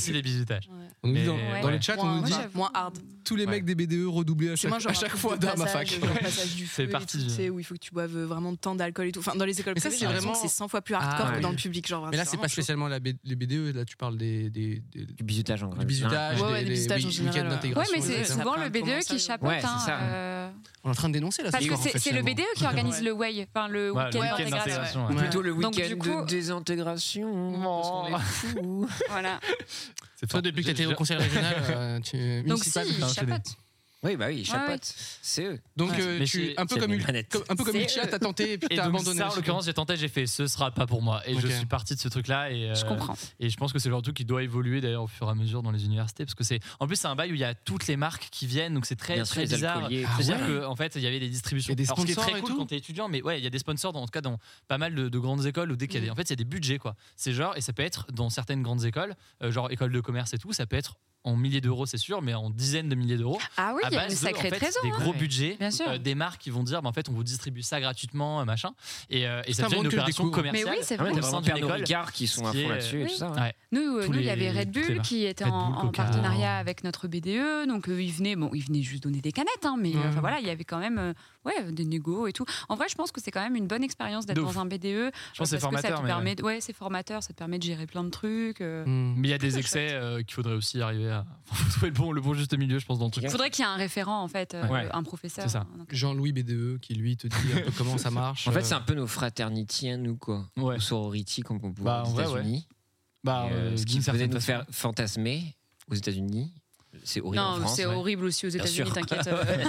foutage. On nous dit dans le chat, on nous dit moins hard. Tous les mecs des BDE redoublés à chaque fois dans ma fac. Le passage du feu, où il faut que tu boives vraiment tant d'alcool et tout. Enfin, dans les écoles privées, c'est 100 fois plus hardcore que dans le public. Mais là, c'est pas spécialement les BDE. Là, tu parles du bisutage en gros. Du bisutage, des week-ends d'intégration. Ouais, mais c'est souvent le BDE qui chapeaute. On est en train de dénoncer là. Parce que c'est le BDE qui organise le WAY, enfin le week-end d'intégration. Plutôt le week-end de désintégration. Voilà. Toi, depuis que tu étais au conseil régional, donc si, ils chapotent. Oui, bah oui, ils chapotent. C'est eux. Donc, un peu comme une chat, t'as tenté et puis t'as abandonné. Ça, en l'occurrence, j'ai tenté, j'ai fait ce sera pas pour moi. Et je suis parti de ce truc-là. Je comprends. Et je pense que c'est le genre de truc qui doit évoluer d'ailleurs au fur et à mesure dans les universités. Parce que en plus, c'est un bail où il y a toutes les marques qui viennent. Donc, c'est très bizarre. C'est-à-dire qu'en fait, il y avait des distributions. Des sponsors. Ce qui est très cool quand t'es étudiant, mais ouais, il y a des sponsors, en tout cas, dans pas mal de grandes écoles où dès qu'il y a en fait, il y a des budgets, quoi. C'est genre, et ça peut être dans certaines grandes écoles, genre école de commerce et tout, ça peut être en milliers d'euros, c'est sûr, mais en dizaines de milliers d'euros. Ah oui, il y a une sacrée trésor. Des gros budgets, des marques qui vont dire, en fait, on vous distribue ça gratuitement, machin. Et ça devient une opération commerciale. Mais oui, c'est vrai. T'as vraiment Pernod Ricard qui sont à fond là-dessus et tout ça. Nous, il y avait Red Bull qui était en partenariat avec notre BDE. Donc, ils venaient juste donner des canettes, mais voilà, il y avait quand même des négos et tout. En vrai, je pense que c'est quand même une bonne expérience d'être dans un BDE. Je pense que c'est formateur. C'est formateur, ça te permet de gérer plein de trucs. Mais il y a des excès qu'il faudrait aussi arriver à trouver le bon juste milieu, je pense, dans le truc. Il faudrait qu'il y ait un référent, en fait, un professeur. C'est ça. Jean-Louis BDE qui, lui, te dit un peu comment ça marche. En fait, c'est un peu nos fraternities, nous, quoi. Nos sorority, comme on peut voir aux États-Unis. Ce qui venait nous faire fantasmer aux États-Unis. C'est horrible en France. C'est horrible aussi aux États-Unis, t'inquiète.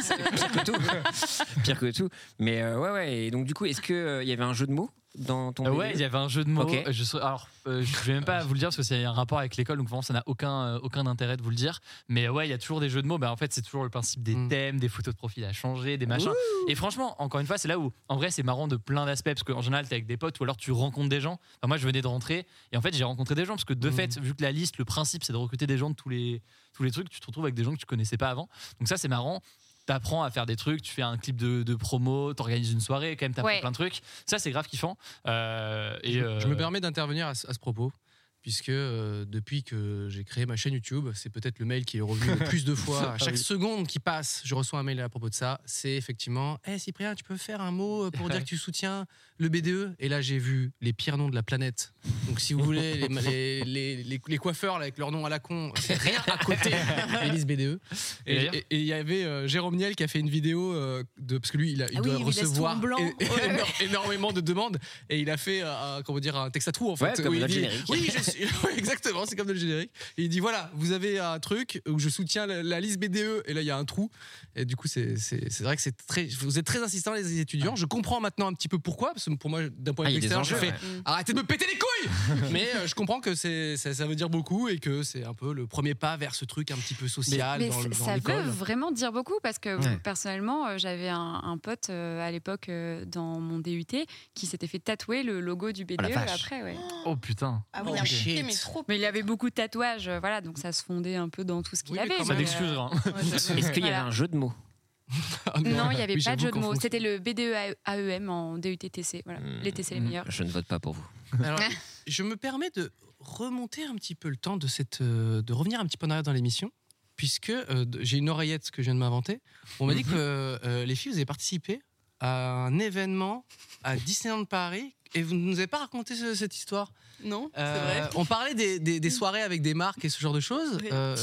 Pire que tout. Mais et donc, du coup, est-ce qu'il y avait un jeu de mots dans ton BDE? Il y avait un jeu de mots. Je vais même pas vous le dire parce que c'est un rapport avec l'école, donc vraiment ça n'a aucun intérêt de vous le dire. Mais il y a toujours des jeux de mots. En fait, c'est toujours le principe des thèmes, des photos de profil à changer, des machins. Et franchement, encore une fois, c'est là où, en vrai, c'est marrant de plein d'aspects parce qu'en général, t'es avec des potes ou alors tu rencontres des gens. Enfin, moi, je venais de rentrer et en fait, j'ai rencontré des gens parce que de fait, vu que la liste, le principe, c'est de recruter des gens de tous les trucs, tu te retrouves avec des gens que tu connaissais pas avant. Donc ça, c'est marrant. T'apprends à faire des trucs, tu fais un clip de promo, t'organises une soirée, quand même t'apprends plein de trucs. Ça, c'est grave kiffant. Je me permets d'intervenir à ce propos, puisque depuis que j'ai créé ma chaîne YouTube, c'est peut-être le mail qui est revenu le plus de fois. À chaque seconde qui passe, je reçois un mail à propos de ça. C'est effectivement « Hey Cyprien, tu peux faire un mot pour dire que tu soutiens le BDE ?» Et là, j'ai vu les pires noms de la planète. Donc, si vous voulez, les coiffeurs là, avec leur nom à la con, c'est rien à côté d'Élise BDE. Et il y avait Jérôme Niel qui a fait une vidéo parce que lui, il doit recevoir énormément de demandes. Et il a fait un texte à tout, en fait. Comme notre générique. Oui, exactement, c'est comme dans le générique. Et il dit voilà, vous avez un truc où je soutiens la liste BDE, et là il y a un trou. Et du coup, c'est vrai que vous êtes très insistants, les étudiants. Je comprends maintenant un petit peu pourquoi, parce que pour moi, d'un point de vue extérieur, je fais arrêtez de me péter les couilles. Mais je comprends que ça veut dire beaucoup et que c'est un peu le premier pas vers ce truc un petit peu social mais dans l'école. Ça veut vraiment dire beaucoup parce que personnellement, j'avais un pote à l'époque dans mon DUT qui s'était fait tatouer le logo du BDE après. Oh putain. Ah oui, mais il avait beaucoup de tatouages, voilà, donc ça se fondait un peu dans tout ce qu'il avait. Ça t'excusera. Est-ce qu'il y avait un jeu de mots? Non, il n'y avait pas de jeu de mots. C'était le BDE AEM en DUT-TC. Voilà. Les TC les meilleurs. Je ne vote pas pour vous. Alors, je me permets de remonter un petit peu le temps de revenir un petit peu en arrière dans l'émission, puisque j'ai une oreillette que je viens de m'inventer. On m'a dit que les filles, vous avez participé à un événement à Disneyland Paris et vous ne nous avez pas raconté cette histoire. Non, c'est vrai. On parlait des soirées avec des marques et ce genre de choses.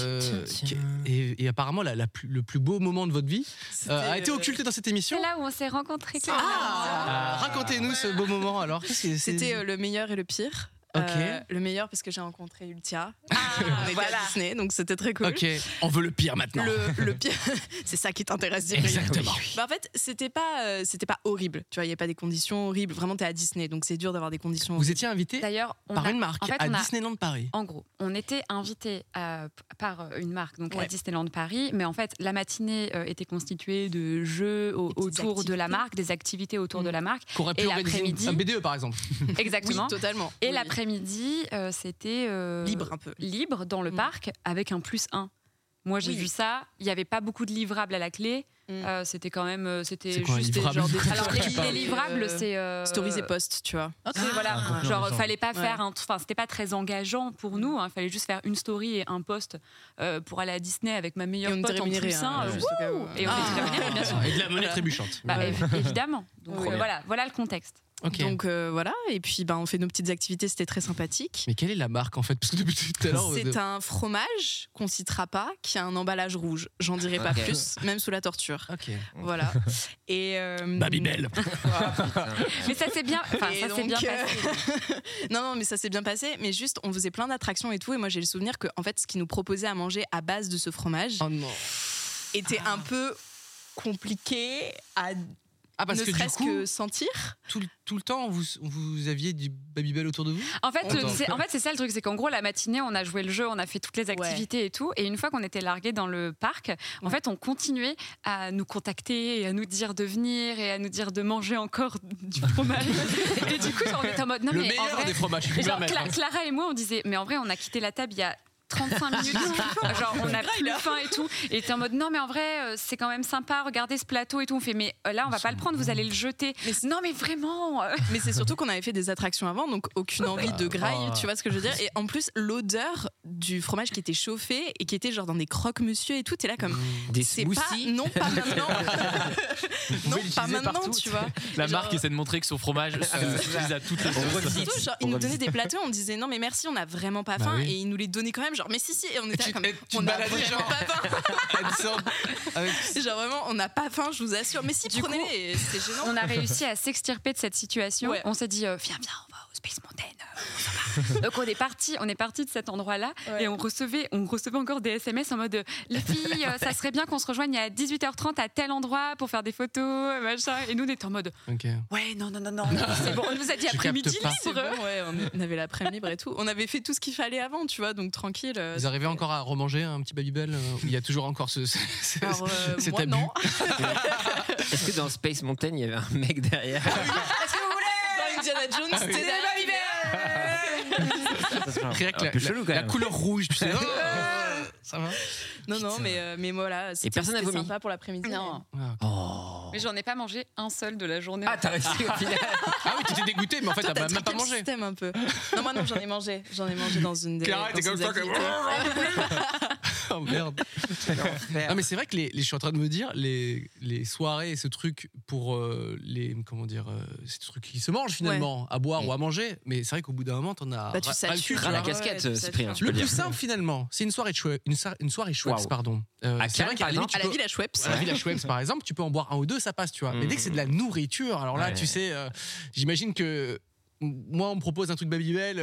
Et apparemment, le plus beau moment de votre vie a été occulté dans cette émission. C'est là où on s'est rencontrés. Racontez-nous ce beau moment alors. C'était le meilleur et le pire. Le meilleur parce que j'ai rencontré Ultia. On était à Disney, donc c'était très cool. Ok, on veut le pire maintenant. Le pire, c'est ça qui t'intéresse. Exactement. En fait, c'était pas horrible. Tu vois, il y a pas des conditions horribles. Vraiment, t'es à Disney, donc c'est dur d'avoir des conditions. Vous étiez invité par une marque à Disneyland Paris. En gros, on était invité par une marque, donc à Disneyland Paris, mais en fait, la matinée était constituée de jeux autour de la marque, des activités autour de la marque. Qu'aurait pu organiser un BDE par exemple. Exactement. Oui, totalement. Et l'après-midi, c'était libre dans le parc avec un +1. Moi, j'ai vu ça. Il n'y avait pas beaucoup de livrables à la clé. C'était quand même, c'était C'est quoi, juste livrable genre des. Alors Tu parles. les livrables, c'est Stories et posts, tu vois. Voilà, genre fallait pas faire, enfin c'était pas très engageant pour nous. Il fallait juste faire une story et un post pour aller à Disney avec ma meilleure pote en plus sain. Et on était rémunérés, bien sûr. Et de la monnaie trébuchante. Évidemment. Donc voilà le contexte. Okay. Donc voilà, et puis on fait nos petites activités, c'était très sympathique. Mais quelle est la marque en fait? Parce que depuis tout à l'heure. C'est un fromage qu'on citera pas, qui a un emballage rouge. J'en dirai pas plus, même sous la torture. Ok. Voilà. Et Babybel. Mais ça s'est bien, bien passé. non, mais ça s'est bien passé. Mais juste, on faisait plein d'attractions et tout. Et moi, j'ai le souvenir que en fait, ce qu'ils nous proposaient à manger à base de ce fromage était un peu compliqué à. Parce ne que serait-ce que sentir. Tout le temps, vous aviez du Babybel autour de vous? En fait, c'est ça le truc, c'est qu'en gros, la matinée, on a joué le jeu, on a fait toutes les activités et tout. Et une fois qu'on était largués dans le parc, en fait, on continuait à nous contacter et à nous dire de venir et à nous dire de manger encore du fromage. Et du coup, on était en mode, non, le mais meilleur en vrai, des fromages. Clara et moi, on disait, mais en vrai, on a quitté la table il y a 35 minutes, genre on a plus faim et tout, et t'es en mode non mais en vrai c'est quand même sympa, regardez ce plateau et tout, on fait mais là on va pas le prendre, vous allez le jeter, non mais vraiment. Mais c'est surtout qu'on avait fait des attractions avant, donc aucune envie de graille, tu vois ce que je veux dire, et en plus l'odeur du fromage qui était chauffé et qui était genre dans des croque-monsieur et tout, t'es là comme des c'est smoothies. pas, non pas maintenant non pas maintenant partout, tu vois, la genre, marque essaie de montrer que son fromage s'utilise à toutes les surtout, genre, ils nous donnaient des plateaux, on disait non mais merci, on a vraiment pas faim, et ils nous les donnaient quand même, genre mais si, et on était là comme on a vraiment pas faim. Genre vraiment on n'a pas faim, je vous assure, mais si, prenez-les, c'est gênant. On a réussi à s'extirper de cette situation. On s'est dit viens, on va au Space Mountain. Donc on est parti de cet endroit-là, et on recevait encore des SMS en mode les filles, ça serait bien qu'on se rejoigne à 18h30 à tel endroit pour faire des photos, machin. Et nous on était en mode ouais non c'est bon, on nous a dit après-midi libre. On avait l'après-midi libre et tout. On avait fait tout ce qu'il fallait avant, tu vois, donc tranquille. Vous arrivez encore à remanger un petit Babybel? Il y a toujours encore cet moi, abus. non. Est-ce que dans Space Mountain il y avait un mec derrière? Est-ce que vous voulez? Dans Indiana Jones, c'était Babybel. La couleur rouge, tu sais. Ça va? Non, mais voilà, c'était sympa pour l'après-midi. Non. Mais j'en ai pas mangé un seul de la journée. T'as réussi au final. Ah oui, tu t'es dégoûté, mais en fait, t'as même pas mangé. Système un peu. Non, moi non, j'en ai mangé dans une des. Clara, t'es comme ça comme. Oh merde. Non, mais c'est vrai que je suis en train de me dire, les soirées, ce truc pour ces trucs qui se mangent finalement, à boire ou à manger, mais c'est vrai qu'au bout d'un moment, t'en as. Tu satures la casquette, Cyprien. Le plus simple finalement, c'est une soirée Schweppes, pardon. C'est vrai qu'à la limite, à la Villa Schweppes. À la Villa Schweppes, par exemple, tu peux en boire un ou deux, ça passe, tu vois. Mais dès que c'est de la nourriture, alors là, tu sais, j'imagine que moi, on me propose un truc Babybel.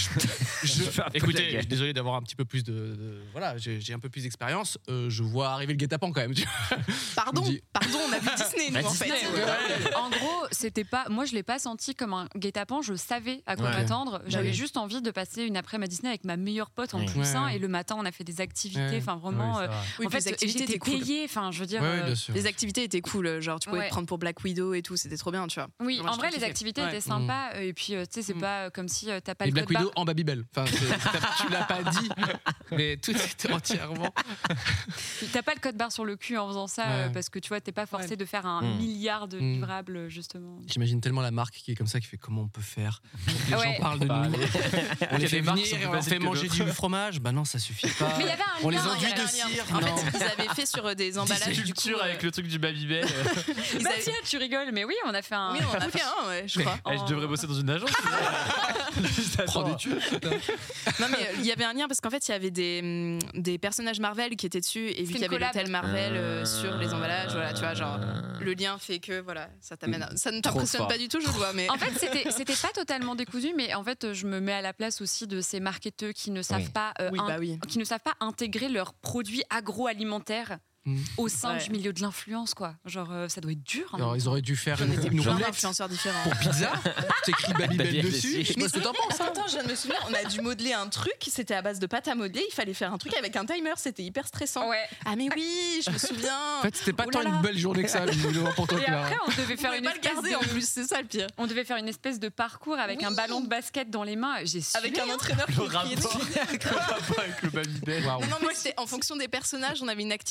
Écoutez, désolé d'avoir un petit peu plus voilà, j'ai un peu plus d'expérience. Je vois arriver le guet-apens quand même. Tu vois. Pardon, on a vu Disney, nous, en fait. En gros, c'était pas. Moi, je l'ai pas senti comme un guet-apens. Je savais à quoi m'attendre. J'avais juste envie de passer une après-midi à Disney avec ma meilleure pote en plus. Et le matin, on a fait des activités. Enfin, vraiment. En fait, les activités j'étais étaient payée. Enfin, je veux dire. Les activités étaient cool. Genre, tu pouvais te prendre pour Black Widow et tout. C'était trop bien, tu vois. Oui, en vrai, les activités étaient sympas. Et puis, tu sais, c'est pas comme si t'as pas et le Black code barre. Widow en Babybel. Enfin, tu l'as pas dit, mais tout était entièrement. T'as pas le code barre sur le cul en faisant ça parce que tu vois, t'es pas forcé de faire un milliard de livrables justement. J'imagine tellement la marque qui est comme ça, qui fait comment on peut faire. Les gens parlent de nous. On les fait venir et on leur fait manger du fromage. Bah non, ça suffit pas. Mais il y avait un on les lien, enduit de cire. En fait, ils avaient fait sur des emballages du coup. avec le truc du Babybel. Bah tiens, tu rigoles, mais oui, on a fait un. Oui, on a fait un, je crois. Je devrais bosser dans une agence. Prends des tubes. Non mais il y avait un lien parce qu'en fait il y avait des personnages Marvel qui étaient dessus et vu qu'il y avait l'hôtel Marvel sur les emballages, voilà, tu vois, genre le lien fait que voilà, ça t'amène ça ne t'impressionne pas du tout, je le vois, mais en fait c'était pas totalement décousu, mais en fait je me mets à la place aussi de ces marketeurs qui ne savent pas qui ne savent pas intégrer leurs produits agroalimentaires au sein du milieu de l'influence, quoi. Genre, ça doit être dur. Alors, ils auraient dû faire une plein roulette d'influenceurs différents. pour pizza. T'écris Babybel dessus. Je sais pas ce que t'en penses. Attends, je viens de me souvenir, on a dû modeler un truc, c'était à base de pâte à modeler, il fallait faire un truc avec un timer, c'était hyper stressant. Ouais. Ah mais oui, je me souviens. En fait, c'était pas tant une belle journée que ça, visiblement, pour toi, Et Clara. après, on devait faire une espèce en plus, c'est ça le pire. On devait faire une espèce de parcours avec un ballon de basket dans les mains. J'ai suivi, avec un entraîneur qui criait dessus. avec le Babybel. Non, mais c'était en fonction des personnages, on avait une activité, je crois.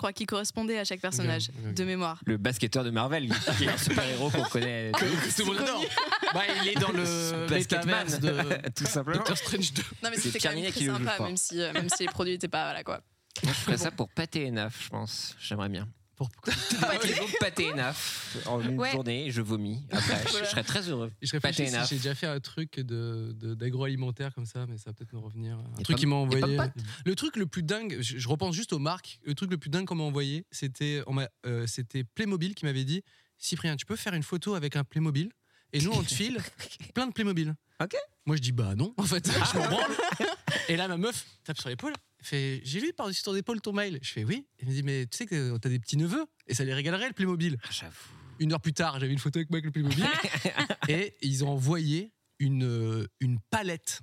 crois, qui correspondait à chaque personnage, de mémoire. Le basketteur de Marvel, qui est un super-héros qu'on connaît. Tout le monde adore. Il est dans le Basketman de tout simplement. Doctor Strange 2. Non, mais c'était quand même très sympa, même si les produits n'étaient pas. Voilà quoi. Moi, je ferais ça pour Pâté et Naf, je pense. J'aimerais bien. Pourquoi Pâté et Naf en une journée, je vomis. Après, je serais très heureux. Pâté et Naf. J'ai déjà fait un truc d'agroalimentaire comme ça, mais ça va peut-être me revenir. Un truc qui m'a envoyé. Le truc le plus dingue, je repense juste aux marques. Le truc le plus dingue qu'on m'a envoyé, c'était Playmobil qui m'avait dit Cyprien, tu peux faire une photo avec un Playmobil et nous on te file plein de Playmobil. Ok. Moi je dis bah non, en fait, je m'en branle. Et là ma meuf tape sur l'épaule. Fait, j'ai lu par-dessus ton épaule ton mail. Je fais oui. Elle me dit mais tu sais que t'as des petits neveux et ça les régalerait le Playmobil. J'avoue. 1 heure plus tard, j'avais une photo avec moi avec le Playmobil et ils ont envoyé une palette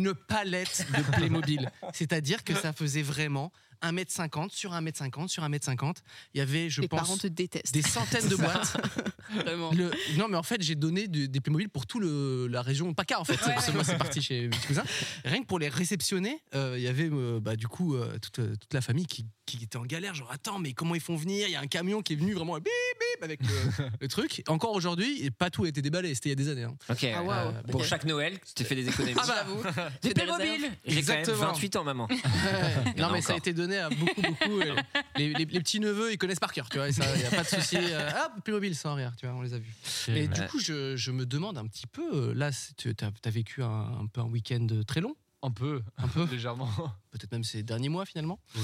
de Playmobil. C'est-à-dire que ça faisait vraiment 1m50 sur 1m50 sur 1m50. Il y avait, je pense, les parents te détestent. Des centaines de boîtes. Vraiment. Non, mais en fait, j'ai donné des Playmobil pour toute la région PACA, en fait. Parce que moi, c'est parti chez mes petits cousins. Rien que pour les réceptionner, il y avait du coup toute la famille qui était en galère. Genre, attends, mais comment ils font venir ? Il y a un camion qui est venu vraiment bip bip avec le truc. Encore aujourd'hui, pas tout a été déballé. C'était il y a des années. Hein. Ok. Pour chaque Noël, tu t'es fait des économies. Ah bah vous. Des Playmobil. J'ai quand même 28 ans, maman. Non, mais ça a été donné à beaucoup. Les petits neveux, ils connaissent par cœur, tu vois. Il n'y a pas de souci. Playmobil sans rire, tu vois, on les a vus. Et du coup, je me demande un petit peu. Là, tu as vécu un peu un week-end très long. Un peu, légèrement. Peut-être même ces derniers mois finalement. Oui.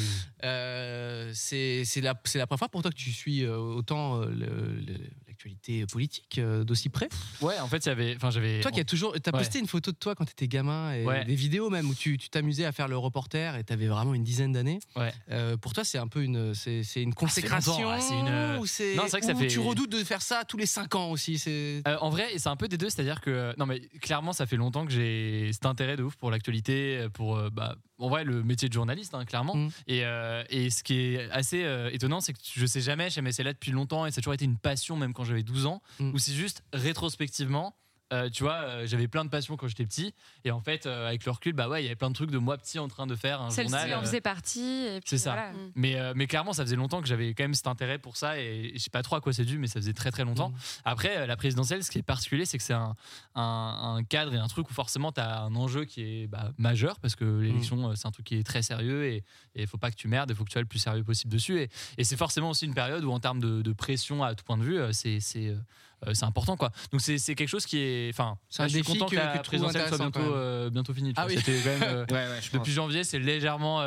C'est la première fois pour toi que tu suis autant l'actualité politique d'aussi près. Ouais, en fait, j'avais. Toi qui t'as posté une photo de toi quand t'étais gamin et des vidéos même où tu t'amusais à faire le reporter et t'avais vraiment une dizaine d'années. Ouais. Pour toi, c'est un peu une consécration. Non, c'est vrai que ça fait. Tu redoutes de faire ça tous les 5 ans aussi. En vrai, c'est un peu des deux, c'est-à-dire que non, mais clairement, ça fait longtemps que j'ai cet intérêt de ouf pour l'actualité, pour en vrai le métier de journaliste, hein, clairement. Et ce qui est assez étonnant, c'est que je sais jamais, c'est là depuis longtemps et ça a toujours été une passion, même quand j'avais 12 ans, ou c'est juste rétrospectivement. Tu vois, j'avais plein de passions quand j'étais petit, et en fait, avec le recul, il y avait plein de trucs de moi petit en train de faire un journal. Celle-ci en faisait partie. Et puis c'est ça. Voilà. Mais clairement, ça faisait longtemps que j'avais quand même cet intérêt pour ça, et je sais pas trop à quoi c'est dû, mais ça faisait très très longtemps. Après, la présidentielle, ce qui est particulier, c'est que c'est un cadre et un truc où forcément tu as un enjeu qui est majeur, parce que l'élection, c'est un truc qui est très sérieux, et il faut pas que tu merdes, il faut que tu sois le plus sérieux possible dessus. Et c'est forcément aussi une période où, en termes de pression à tout point de vue, c'est important, quoi. Donc c'est quelque chose qui est, je suis content que la présidentielle soit bientôt finie. C'était quand même depuis janvier, c'est légèrement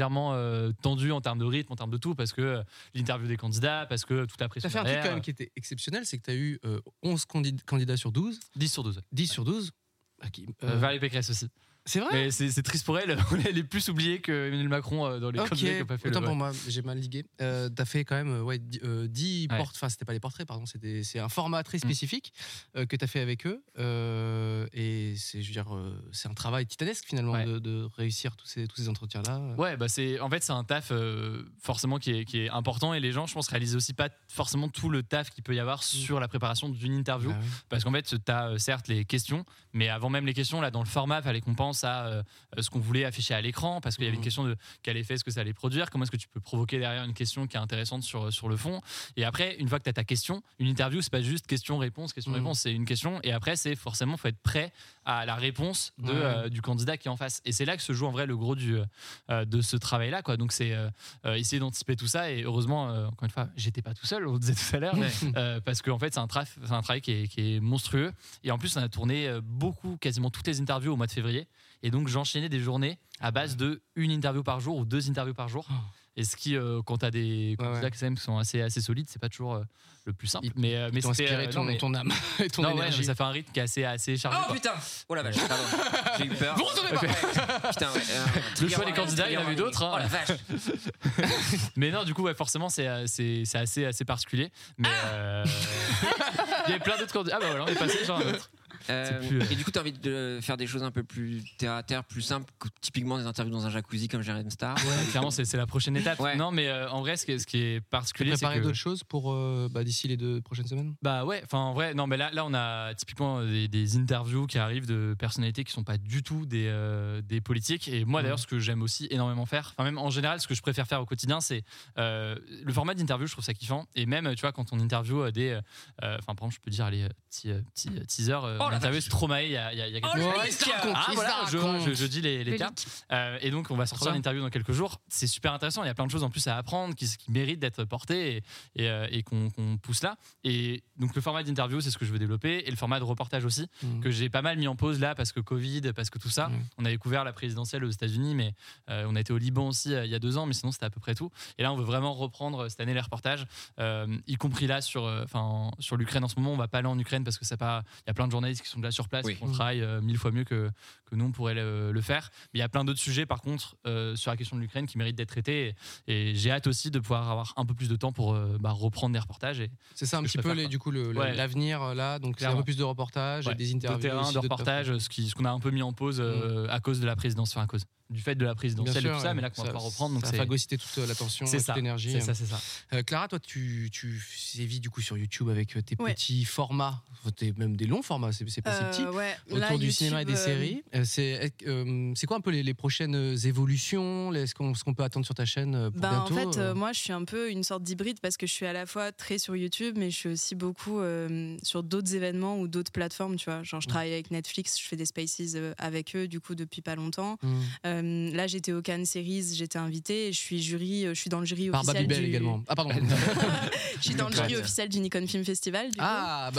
tendu en termes de rythme, en termes de tout, parce que l'interview des candidats, parce que toute la pression. Ça fait un truc quand même qui était exceptionnel, c'est que tu as eu 11 candidats sur 12. 10 sur 12. 10 sur 12. Valérie Pécresse aussi. C'est vrai. Mais c'est triste pour elle. Elle est plus oubliée que Emmanuel Macron dans les candidats qui n'ont pas fait. Autant pour moi, j'ai mal ligué. T'as fait quand même 10 portraits. Enfin, c'était pas les portraits, pardon. C'est un format très spécifique que t'as fait avec eux. Et c'est un travail titanesque finalement de réussir tous ces entretiens-là. Ouais, c'est un taf forcément qui est important, et les gens, je pense, réalisent aussi pas forcément tout le taf qu'il peut y avoir sur la préparation d'une interview, parce qu'en fait, t'as certes les questions, mais avant même les questions, là, dans le format, fallait qu'on pense à ce qu'on voulait afficher à l'écran, parce qu'il y avait une question de quel effet est-ce que ça allait produire, comment est-ce que tu peux provoquer derrière une question qui est intéressante sur le fond. Et après, une fois que tu as ta question, une interview, c'est pas juste question-réponse, c'est une question, et après, c'est forcément, faut être prêt à la réponse du candidat qui est en face. Et c'est là que se joue en vrai le gros de ce travail-là, quoi. Donc c'est essayer d'anticiper tout ça, et heureusement, encore une fois, j'étais pas tout seul, on le disait tout à l'heure, parce qu'en fait, c'est un travail qui est monstrueux. Et en plus, on a tourné quasiment toutes les interviews au mois de février. Et donc j'enchaînais des journées à base de une interview par jour ou 2 interviews par jour. Et ce qui, quand t'as des candidats qui sont assez solides, c'est pas toujours le plus simple. Mais c'était inspiré ton âme et ton énergie. Ça fait un rythme qui est assez chargé. Oh putain! Oh la vache, pardon. J'ai eu peur. Vous retournez pas. Putain, le choix des candidats, il y en a eu d'autres. Oh la vache! Mais non, du coup, forcément, c'est assez particulier. Mais il y avait plein d'autres candidats. Ah bah voilà, on est passé genre un autre. Et du coup, tu as envie de faire des choses un peu plus terre à terre, plus simples, typiquement des interviews dans un jacuzzi comme Jérém Star. Clairement, c'est la prochaine étape. Non, mais en vrai, ce qui est particulier, c'est que... préparer d'autres choses pour d'ici les 2 prochaines semaines. En vrai, non, mais là, on a typiquement des interviews qui arrivent de personnalités qui sont pas du tout des politiques. Et moi, d'ailleurs, ce que j'aime aussi énormément faire, enfin même en général, ce que je préfère faire au quotidien, c'est le format d'interview. Je trouve ça kiffant. Et même, tu vois, quand on interview par exemple, je peux dire les petits teasers. L'interview c'est Stromae il y a quelques jours. Je dis les cas. Et donc, on va sortir l'interview dans quelques jours. C'est super intéressant. Il y a plein de choses en plus à apprendre qui méritent d'être portées et qu'on pousse là. Et donc, le format d'interview, c'est ce que je veux développer. Et le format de reportage aussi, que j'ai pas mal mis en pause là parce que Covid, parce que tout ça. On avait couvert la présidentielle aux États-Unis, mais on a été au Liban aussi il y a 2 ans, mais sinon, c'était à peu près tout. Et là, on veut vraiment reprendre cette année les reportages, y compris là sur l'Ukraine en ce moment. On va pas aller en Ukraine parce que il y a plein de journalistes qui sont là sur place, qui font le travail 1000 fois mieux que nous on pourrait le faire. Mais il y a plein d'autres sujets par contre sur la question de l'Ukraine qui méritent d'être traités et j'ai hâte aussi de pouvoir avoir un peu plus de temps pour reprendre des reportages. C'est ça un petit peu l'avenir là, donc c'est un peu plus de reportages et des interviews. De terrain, de reportages, ce qu'on a un peu mis en pause à cause de la présidence, à cause du fait de la présidentielle et tout ça, mais là qu'on va pouvoir reprendre. Donc ça a phagocyté toute l'attention, toute l'énergie. C'est ça. Clara, toi, tu sévis du coup sur YouTube avec tes petits formats, même des longs formats, c'est pas si petit, autour du cinéma et des séries. C'est quoi un peu les prochaines évolutions? Ce qu'on peut attendre sur ta chaîne pour bientôt? En fait, moi, je suis un peu une sorte d'hybride parce que je suis à la fois très sur YouTube, mais je suis aussi beaucoup sur d'autres événements ou d'autres plateformes, tu vois. Genre, je travaille avec Netflix, je fais des spaces avec eux, du coup, depuis pas longtemps. Là, j'étais au Cannes Series, j'étais invitée et je suis dans le jury par officiel Babybel également. Ah pardon. Je suis dans le jury officiel du Nikon Film Festival. Du coup.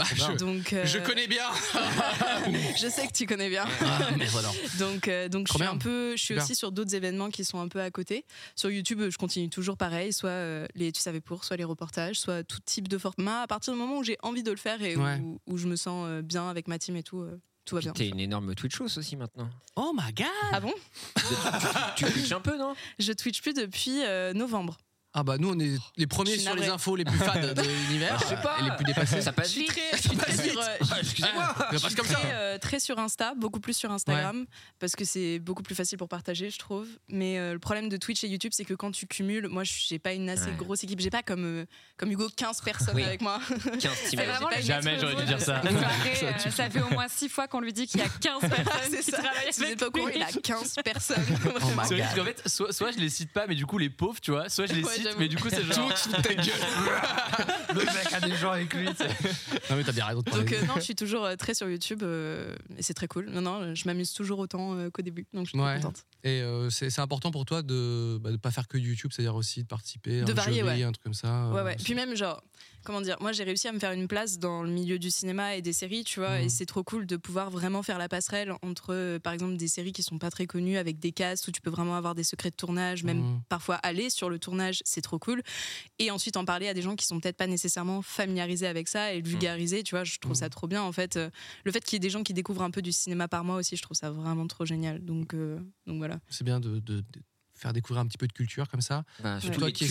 Je connais bien. Je sais que tu connais bien. Donc je suis aussi sur d'autres événements qui sont un peu à côté. Sur YouTube, je continue toujours pareil, soit les Tu savais pour, soit les reportages, soit tout type de format. À partir du moment où j'ai envie de le faire et où je me sens bien avec ma team et tout. Tout va bien. T'es une énorme Twitchos aussi maintenant. Oh my god! Ah bon? Tu Twitches un peu, non? Je Twitch plus depuis novembre. Ah bah nous on est les premiers sur les infos les plus fades de l'univers. Je sais pas. Et les plus dépassés. Ça passe vite. Excusez-moi. Très sur Insta, beaucoup plus sur Instagram parce que c'est beaucoup plus facile pour partager, je trouve. Mais le problème de Twitch et YouTube, c'est que quand tu cumules, moi j'ai pas une assez grosse équipe, j'ai pas comme Hugo 15 personnes avec moi. 15 teammates. Jamais j'aurais dû dire ça. Ça fait au moins 6 fois qu'on lui dit qu'il y a 15 personnes qui travaillent avec lui. Il a 15 personnes. C'est vrai qu'en fait, soit je les cite pas, mais du coup les pauvres, tu vois, soit je les cite, mais du coup c'est genre tout ta gueule. Le mec a des gens avec lui. Non mais t'as bien raison de parler. Donc non, je suis toujours très sur YouTube et c'est très cool. Non, je m'amuse toujours autant qu'au début, donc je suis très contente. Et c'est important pour toi de pas faire que YouTube, c'est-à-dire aussi de participer, de varier, un truc comme ça. Ouais. Puis même genre, comment dire, moi j'ai réussi à me faire une place dans le milieu du cinéma et des séries, tu vois, et c'est trop cool de pouvoir vraiment faire la passerelle entre, par exemple, des séries qui sont pas très connues avec des casts où tu peux vraiment avoir des secrets de tournage, même parfois aller sur le tournage, c'est trop cool. Et ensuite en parler à des gens qui sont peut-être pas nécessairement familiarisés avec ça et le vulgariser, tu vois, je trouve ça trop bien en fait. Le fait qu'il y ait des gens qui découvrent un peu du cinéma par mois aussi, je trouve ça vraiment trop génial. Donc voilà. C'est bien de faire découvrir un petit peu de culture comme ça. Toi qui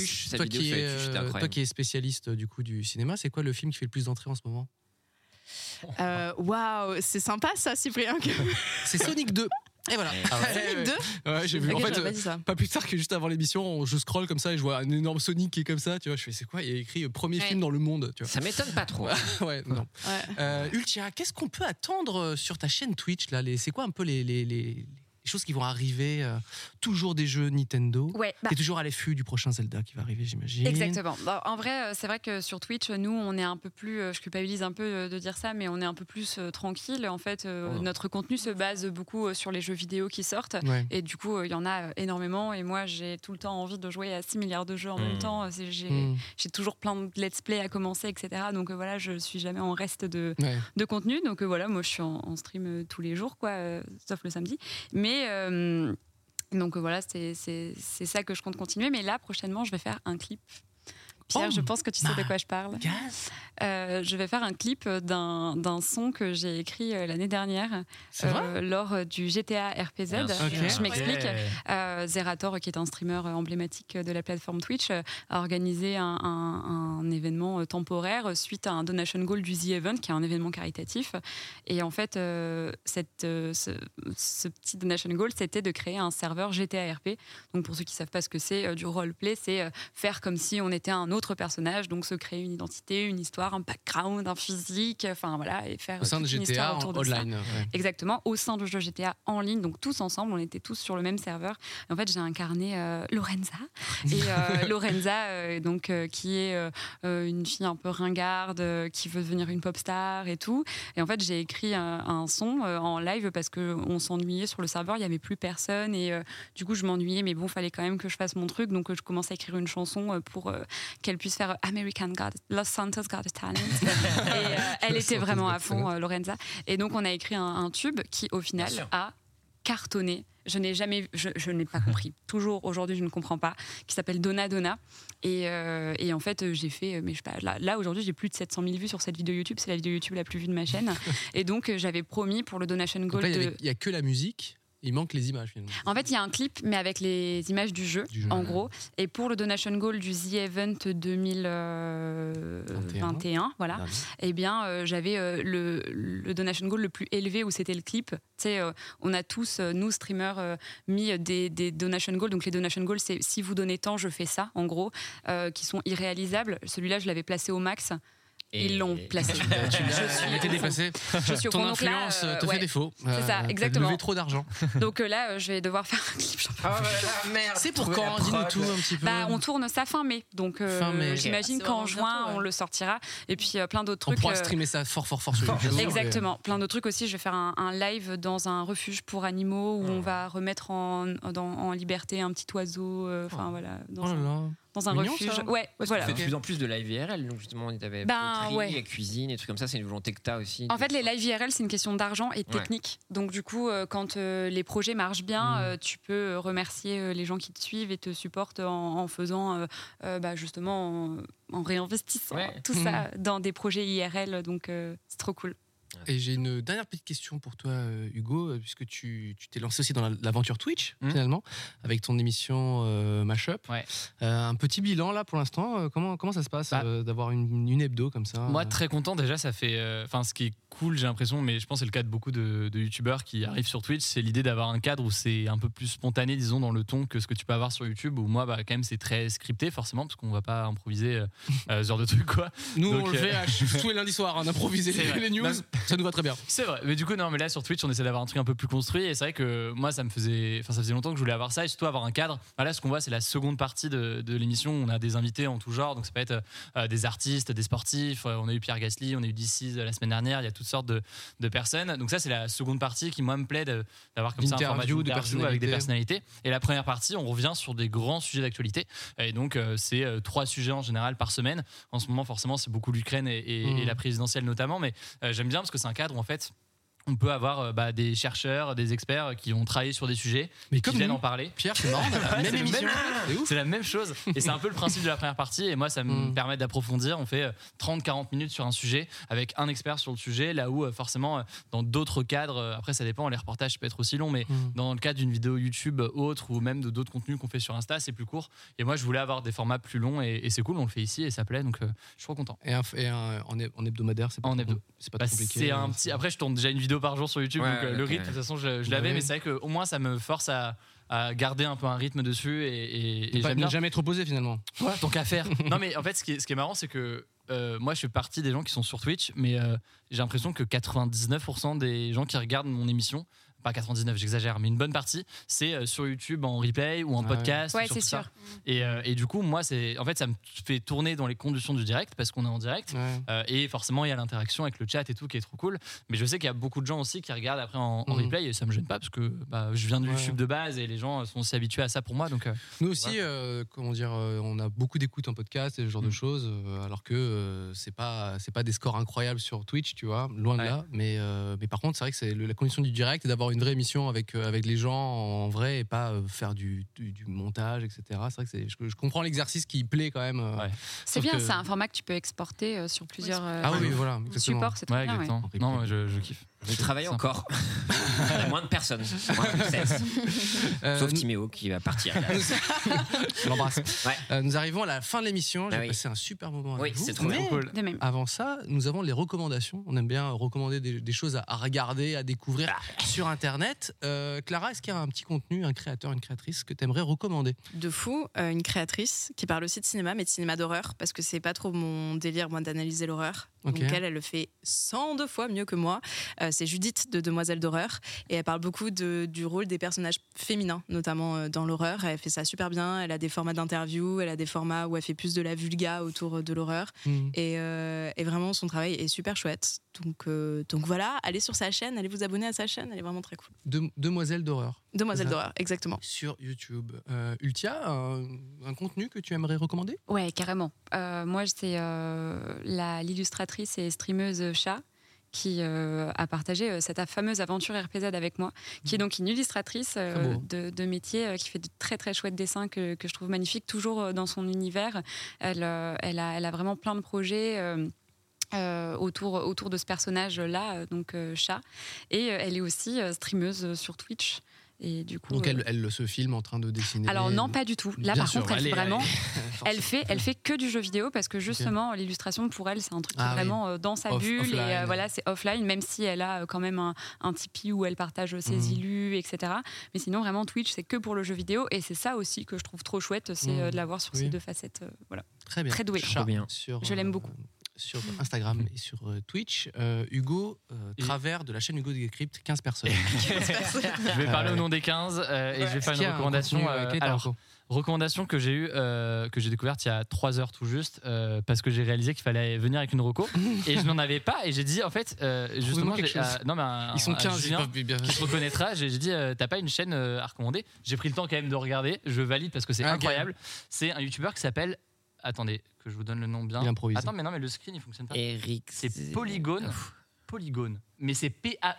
es spécialiste du coup du cinéma, c'est quoi le film qui fait le plus d'entrées en ce moment? Waouh, c'est sympa ça, Cyprien. C'est Sonic 2. Et voilà. Sonic 2 Ouais, j'ai vu. Okay, en fait, pas plus tard que juste avant l'émission, je scrolle comme ça et je vois un énorme Sonic qui est comme ça. Tu vois, je fais c'est quoi? Il y a écrit premier film dans le monde. Tu vois. Ça m'étonne pas trop. Ouais, non. Ultia, qu'est-ce qu'on peut attendre sur ta chaîne Twitch là? C'est quoi un peu les choses qui vont arriver, toujours des jeux Nintendo. T'es toujours à l'affût du prochain Zelda qui va arriver, j'imagine. Exactement. En vrai, c'est vrai que sur Twitch, nous, on est un peu plus, je culpabilise un peu de dire ça, mais on est un peu plus tranquille. En fait, notre contenu se base beaucoup sur les jeux vidéo qui sortent. Et du coup, il y en a énormément. Et moi, j'ai tout le temps envie de jouer à 6 milliards de jeux en même temps. J'ai toujours plein de let's play à commencer, etc. Donc voilà, je suis jamais en reste de contenu. Donc voilà, moi, je suis en stream tous les jours, quoi, sauf le samedi. Mais donc voilà, c'est ça que je compte continuer. Mais là, prochainement, je vais faire un clip Pierre, je pense que tu sais de quoi je parle. Je vais faire un clip d'un son que j'ai écrit l'année dernière lors du GTA RPZ. Je m'explique. Zerator, qui est un streamer emblématique de la plateforme Twitch, a organisé un événement temporaire suite à un donation goal du The Event, qui est un événement caritatif. Et en fait, ce petit donation goal, c'était de créer un serveur GTA RP. Donc pour ceux qui ne savent pas ce que c'est, du roleplay, c'est faire comme si on était un autre personnage, donc se créer une identité, une histoire, un background, un physique, enfin voilà, et faire au sein de GTA online. Exactement, au sein du jeu GTA en ligne, donc tous ensemble, on était tous sur le même serveur. Et en fait, j'ai incarné Lorenza, et Lorenza, donc qui est une fille un peu ringarde, qui veut devenir une pop star et tout. Et en fait, j'ai écrit un son en live parce que on s'ennuyait sur le serveur, il y avait plus personne, et du coup, je m'ennuyais, mais bon, fallait quand même que je fasse mon truc, donc je commence à écrire une chanson pour qu'elle puisse faire American God, Los Santos Got Talent. Et elle était vraiment à fond, Lorenza. Et donc, on a écrit un tube qui, au final, a cartonné. Je n'ai pas compris. Toujours aujourd'hui, je ne comprends pas. Qui s'appelle Donna Donna. Et en fait, j'ai fait, mais je sais pas, là aujourd'hui, j'ai plus de 700 000 vues sur cette vidéo YouTube. C'est la vidéo YouTube la plus vue de ma chaîne. Et donc, j'avais promis pour le donation goal. Il n'y a que la musique. Il manque les images finalement. En fait, il y a un clip, mais avec les images du jeu, en gros. Et pour le donation goal du The Event 2021, voilà. Eh bien, j'avais le donation goal le plus élevé où c'était le clip. Tu sais, on a tous, nous streamers, mis des donation goals. Donc les donation goals, c'est si vous donnez tant, je fais ça, en gros, qui sont irréalisables. Celui-là, je l'avais placé au max. Ils l'ont placé. Elle était dépassée. Je suis au Ton fond. influence te fait défaut. C'est ça, exactement. Tu as trop d'argent. Donc là, je vais devoir faire un clip. Merde. C'est pour quand? Dis-nous tout un petit peu. On tourne ça fin mai. Donc j'imagine qu'en juin, on le sortira. Et puis plein d'autres trucs. On pourra streamer ça fort sur YouTube. Exactement. Plein d'autres trucs aussi. Je vais faire un live dans un refuge pour animaux où on va remettre en liberté un petit oiseau. Enfin voilà. Dans un refuge. Ça. Ouais, voilà. Tu fais de plus en plus de live IRL, donc justement, tu avais la cuisine et trucs comme ça, c'est une volonté que tu as aussi. En fait, les live IRL, c'est une question d'argent et de technique. Donc, du coup, quand les projets marchent bien, tu peux remercier les gens qui te suivent et te supportent en faisant, justement, en réinvestissant tout ça dans des projets IRL. Donc, c'est trop cool. Et j'ai une dernière petite question pour toi, Hugo, puisque tu t'es lancé aussi dans l'aventure Twitch, finalement, avec ton émission Mashup. Un petit bilan, là, pour l'instant. Comment ça se passe d'avoir une hebdo comme ça? Moi, très content. Déjà, ça fait... ce qui est cool, j'ai l'impression, mais je pense que c'est le cas de beaucoup de youtubeurs qui arrivent sur Twitch, c'est l'idée d'avoir un cadre où c'est un peu plus spontané, disons, dans le ton que ce que tu peux avoir sur YouTube, où moi, quand même, c'est très scripté, forcément, parce qu'on va pas improviser ce genre de trucs, quoi. Nous, on le fait tous les lundis soirs, d'improviser les news. Ça nous va très bien. C'est vrai, mais du coup, non, mais là sur Twitch, on essaie d'avoir un truc un peu plus construit. Et c'est vrai que moi, ça faisait longtemps que je voulais avoir ça et surtout avoir un cadre. Là, ce qu'on voit, c'est la seconde partie de l'émission. On a des invités en tout genre, donc ça peut être des artistes, des sportifs. On a eu Pierre Gasly, on a eu DC's la semaine dernière. Il y a toutes sortes de personnes. Donc, ça, c'est la seconde partie qui, moi, me plaît d'avoir comme ça un format d'interview avec des personnalités. Et la première partie, on revient sur des grands sujets d'actualité. Et donc, c'est 3 sujets en général par semaine. En ce moment, forcément, c'est beaucoup l'Ukraine et la présidentielle notamment. Mais j'aime bien parce que c'est un cadre où, en fait, on peut avoir des chercheurs, des experts qui ont travaillé sur des sujets, mais qui viennent en parler. Pierre, c'est marrant, même émission. C'est la même chose. Et c'est un peu le principe de la première partie. Et moi, ça me permet d'approfondir. On fait 30-40 minutes sur un sujet avec un expert sur le sujet. Là où, forcément, dans d'autres cadres, après, ça dépend, les reportages peuvent être aussi longs, mais dans le cadre d'une vidéo YouTube autre ou même d'autres contenus qu'on fait sur Insta, c'est plus court. Et moi, je voulais avoir des formats plus longs et c'est cool. On le fait ici et ça plaît. Donc, je suis trop content. Et en hebdomadaire, c'est pas trop compliqué. Après, je tourne déjà une vidéo par jour sur YouTube, donc le rythme, de toute façon, je l'avais, mais c'est vrai qu'au moins, ça me force à garder un peu un rythme dessus et j'aime bien. Jamais trop posé finalement. Tant qu'à faire. Non, mais en fait, ce qui est marrant, c'est que moi, je fais partie des gens qui sont sur Twitch, mais j'ai l'impression que 99% des gens qui regardent mon émission, pas 99, j'exagère, mais une bonne partie, c'est sur YouTube en replay ou en podcast. Ouais, c'est sûr. Et du coup, moi, ça me fait tourner dans les conditions du direct parce qu'on est en direct. Et forcément, il y a l'interaction avec le chat et tout qui est trop cool. Mais je sais qu'il y a beaucoup de gens aussi qui regardent après en replay et ça me gêne pas parce que je viens de YouTube de base et les gens sont aussi habitués à ça pour moi. Donc, nous aussi, on a beaucoup d'écoute en podcast et ce genre de choses, alors que c'est pas des scores incroyables sur Twitch, tu vois, loin de là. Mais par contre, c'est vrai que c'est la condition du direct et d'avoir avoir une vraie émission avec les gens en vrai et pas faire du montage, etc. C'est vrai que je comprends l'exercice qui plaît quand même. C'est bien, c'est un format que tu peux exporter sur plusieurs voilà, supports, c'est très bien. Exactement. Non, je kiffe. Je travaille encore. Il y a moins de personnes. Moins de 16. Sauf Timéo qui va partir. Je l'embrasse. Nous arrivons à la fin de l'émission. J'ai passé un super moment avec vous. C'est trop cool. Avant ça, nous avons les recommandations. On aime bien recommander des choses à regarder, à découvrir sur Internet. Clara, est-ce qu'il y a un petit contenu, un créateur, une créatrice que tu aimerais recommander ? De fou, une créatrice qui parle aussi de cinéma, mais de cinéma d'horreur, parce que c'est pas trop mon délire, moi, d'analyser l'horreur. Donc elle le fait 102 fois mieux que moi. C'est Judith de Demoiselles d'horreur et elle parle beaucoup du rôle des personnages féminins, notamment dans l'horreur. Elle fait ça super bien. Elle a des formats d'interview, elle a des formats où elle fait plus de la vulga autour de l'horreur. Et vraiment, son travail est super chouette. Donc voilà, allez sur sa chaîne, allez vous abonner à sa chaîne, elle est vraiment très cool. Demoiselles d'horreur. Demoiselles d'horreur, exactement. Sur YouTube. Ultia, un contenu que tu aimerais recommander ? Ouais, carrément. Moi, c'est l'illustratrice et streameuse Chat qui a partagé cette fameuse aventure RPZ avec moi, qui est donc une illustratrice de métier qui fait de très très chouettes dessins que je trouve magnifiques, toujours dans son univers. Elle a vraiment plein de projets autour de ce personnage-là, donc Chat. Et elle est aussi streameuse sur Twitch. Et du coup, donc elle se filme en train de dessiner. Alors non, pas du tout. Là par contre, elle fait que du jeu vidéo parce que justement l'illustration pour elle c'est un truc qui est vraiment dans sa bulle offline. Et voilà, c'est offline, même si elle a quand même un Tipeee où elle partage ses illus, etc. Mais sinon vraiment Twitch c'est que pour le jeu vidéo et c'est ça aussi que je trouve trop chouette, c'est de la voir sur ces deux facettes. Voilà. Très bien. Très douée. Trop bien. Je l'aime beaucoup. Sur Instagram et sur Twitch, Hugo, travers de la chaîne Hugo Decrypt, 15 personnes. Je vais parler au nom des 15 et je vais faire une recommandation. Recommandation que j'ai eue, que j'ai découverte il y a 3 heures tout juste, parce que j'ai réalisé qu'il fallait venir avec une reco et je n'en avais pas et j'ai dit en fait justement ils sont 15 Julien, qui se reconnaîtra, j'ai dit t'as pas une chaîne à recommander? J'ai pris le temps quand même de regarder, je valide parce que c'est incroyable. C'est un youtubeur qui s'appelle, attendez que je vous donne le nom bien. Attends mais non mais le screen il fonctionne pas. Eric, c'est Polygone. Polygone, mais c'est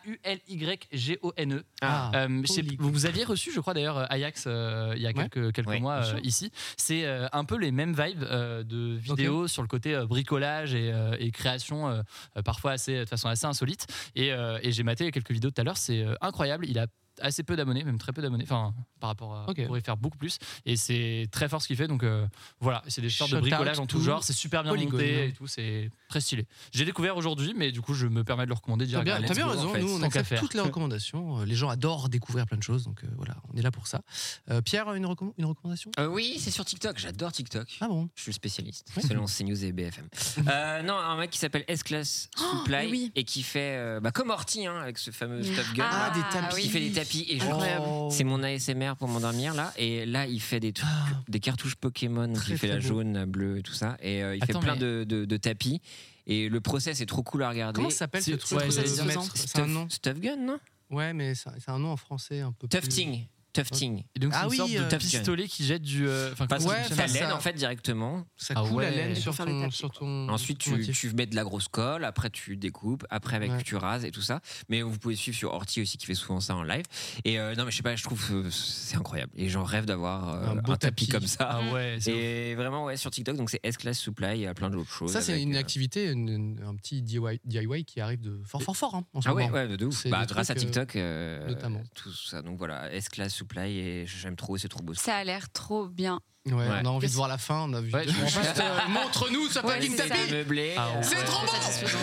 Paulygone. Vous aviez reçu, je crois d'ailleurs, Ajax il y a quelques mois ici. C'est un peu les mêmes vibes de vidéos sur le côté bricolage et création, parfois de façon assez insolite. Et j'ai maté quelques vidéos tout à l'heure, c'est incroyable. Il a assez peu d'abonnés, même très peu d'abonnés, enfin par rapport à on pourrait faire beaucoup plus et c'est très fort ce qu'il fait, donc voilà, c'est des sortes de bricolage en tout genre, c'est super bien monté et tout, c'est très stylé. J'ai découvert aujourd'hui, mais du coup je me permets de le recommander directement. T'as bien raison, nous on accepte toutes les recommandations, les gens adorent découvrir plein de choses, donc voilà, on est là pour ça. Pierre, une recommandation? Oui, c'est sur TikTok, j'adore TikTok. Ah bon? Je suis le spécialiste, selon CNews et BFM. Non, un mec qui s'appelle S-Class Supply et qui fait comme Horty avec ce fameux Top Gun, des tapis. Qui fait des tapis et c'est mon ASMR pour m'endormir là, et là il fait des trucs, des cartouches Pokémon, il fait la jaune, bleue et tout ça, et il fait plein de tapis et le process est trop cool à regarder. Comment ça s'appelle ce truc? C'est un nom. Stuff Gun, non? Ouais, mais c'est un nom en français un peu Tufting. Et donc c'est une sorte de pistolet qui jette du ta laine en fait directement. Ça coule la laine sur ton. Ensuite tu mets de la grosse colle, après tu découpes, après tu rases et tout ça. Mais vous pouvez suivre sur Horty aussi qui fait souvent ça en live. Et non mais je sais pas, je trouve que c'est incroyable. Et j'en rêve d'avoir un tapis comme ça. Et vraiment sur TikTok, donc c'est S-Class Supply, il y a plein d'autres choses. Ça c'est une activité, un petit DIY qui arrive de fort en ce moment. Ah ouais, de ouf. Grâce à TikTok notamment. Tout ça. Donc voilà, S-Class Supply, et j'aime trop, c'est trop beau. Ça a l'air trop bien. Ouais, on a envie de voir la fin. On a vu. Montre-nous ce packing tapis. C'est trop bon.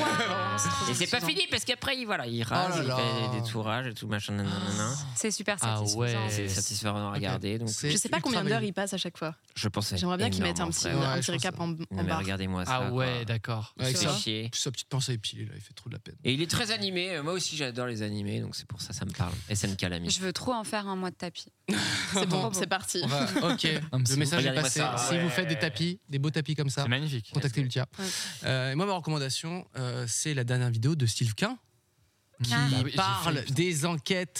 Et c'est pas fini parce qu'après il rase, il fait des tourages et tout machin. C'est super satisfaisant. C'est satisfaisant à regarder. Donc je sais pas combien d'heures il passe à chaque fois. Je pensais. J'aimerais bien qu'ils mettent un petit récap en bas. Regardez-moi ça. Ah ouais, d'accord. Avec sa petite pince à épiler là, il fait trop de la peine. Et il est très animé. Moi aussi j'adore les animés, donc c'est pour ça me parle. SNK l'ami. Je veux trop en faire un mois de tapis. C'est bon, c'est parti. Ok. Le message est passé. Si vous faites des tapis, des beaux tapis comme ça, c'est magnifique. Contactez Ultia. Et moi, ma recommandation, c'est la dernière vidéo de Steve Quin qui parle des enquêtes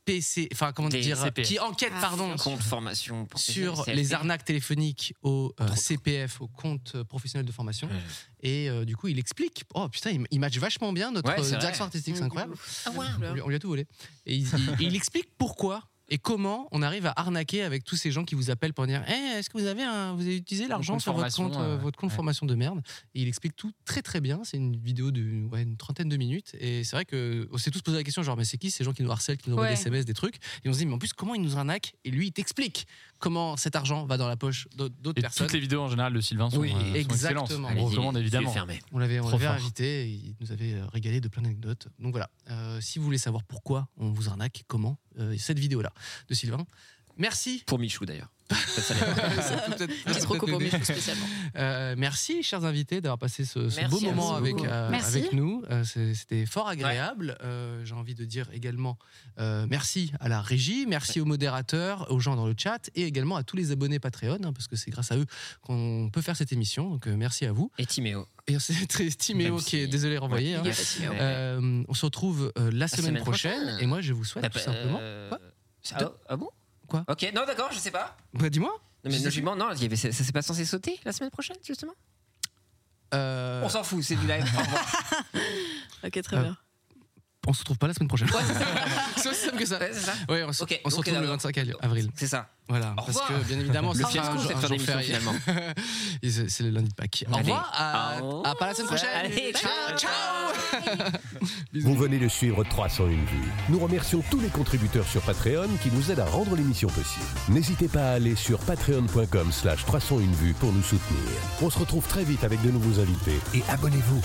qui enquête compte formation sur les arnaques téléphoniques au CPF, au compte professionnel de formation. Et du coup, il explique. Oh putain, il match vachement bien notre direction artistique, c'est incroyable. On lui a tout volé. Et il explique pourquoi et comment on arrive à arnaquer avec tous ces gens qui vous appellent pour dire est-ce que vous avez utilisé l'argent sur votre compte formation de merde. Et il explique tout très très bien. C'est une vidéo d'une trentaine de minutes. Et c'est vrai qu'on s'est tous posé la question genre mais c'est qui ces gens qui nous harcèlent, qui nous envoient des SMS, des trucs. Et on se dit mais en plus comment ils nous arnaquent. Et lui il t'explique comment cet argent va dans la poche d'autres personnes. Toutes les vidéos en général de Sylvain sont excellentes. On recommande évidemment. On l'avait invité, il nous avait régalé de plein d'anecdotes. Donc voilà, si vous voulez savoir pourquoi on vous arnaque, comment, cette vidéo-là de Sylvain. Merci. Pour Michou d'ailleurs. Petite reco pour Michou spécialement. Merci chers invités d'avoir passé ce beau moment avec nous. C'était fort agréable. J'ai envie de dire également merci à la régie, merci aux modérateurs, aux gens dans le chat et également à tous les abonnés Patreon parce que c'est grâce à eux qu'on peut faire cette émission. Donc merci à vous. Et Timéo. Et c'est très Timéo qui est désolé renvoyé. On se retrouve la semaine prochaine et moi je vous souhaite tout simplement. Ah bon? Quoi? Ok, non d'accord, je sais pas. Bah dis-moi. Non, mais logiquement, non, ça s'est pas censé sauter la semaine prochaine justement. On s'en fout, c'est du live. Au revoir. Ok, très bien. On se retrouve pas la semaine prochaine. C'est aussi simple que ça. Ouais, c'est ça. Ouais, on se retrouve le 25 avril. C'est ça. Voilà, parce que bien évidemment, le fiasco cette fin d'émission finalement. C'est le lundi de Pâques. Au revoir. À pas la semaine prochaine. Allez, ciao. Vous venez de suivre 301 vues. Nous remercions tous les contributeurs sur Patreon qui nous aident à rendre l'émission possible. N'hésitez pas à aller sur patreon.com/301 vues pour nous soutenir. On se retrouve très vite avec de nouveaux invités et abonnez-vous.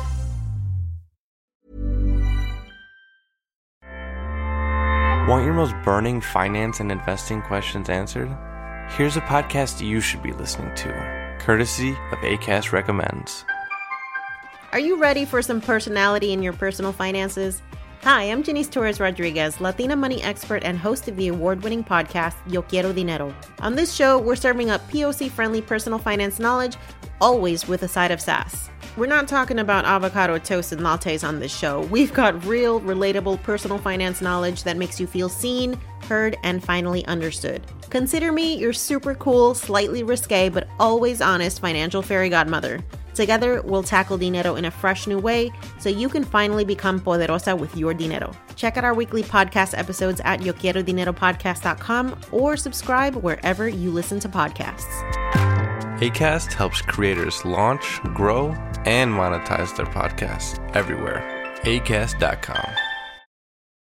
Want your most burning finance and investing questions answered? Here's a podcast you should be listening to, courtesy of Acast Recommends. Are you ready for some personality in your personal finances? Hi, I'm Janice Torres Rodriguez, Latina money expert and host of the award-winning podcast Yo Quiero Dinero. On this show, we're serving up POC-friendly personal finance knowledge, always with a side of sass. We're not talking about avocado toast and lattes on this show. We've got real, relatable personal finance knowledge that makes you feel seen, heard, and finally understood. Consider me your super cool, slightly risque, but always honest financial fairy godmother. Together, we'll tackle dinero in a fresh new way so you can finally become poderosa with your dinero. Check out our weekly podcast episodes at yoquierodineropodcast.com or subscribe wherever you listen to podcasts. Acast helps creators launch, grow, and monetize their podcasts everywhere. Acast.com.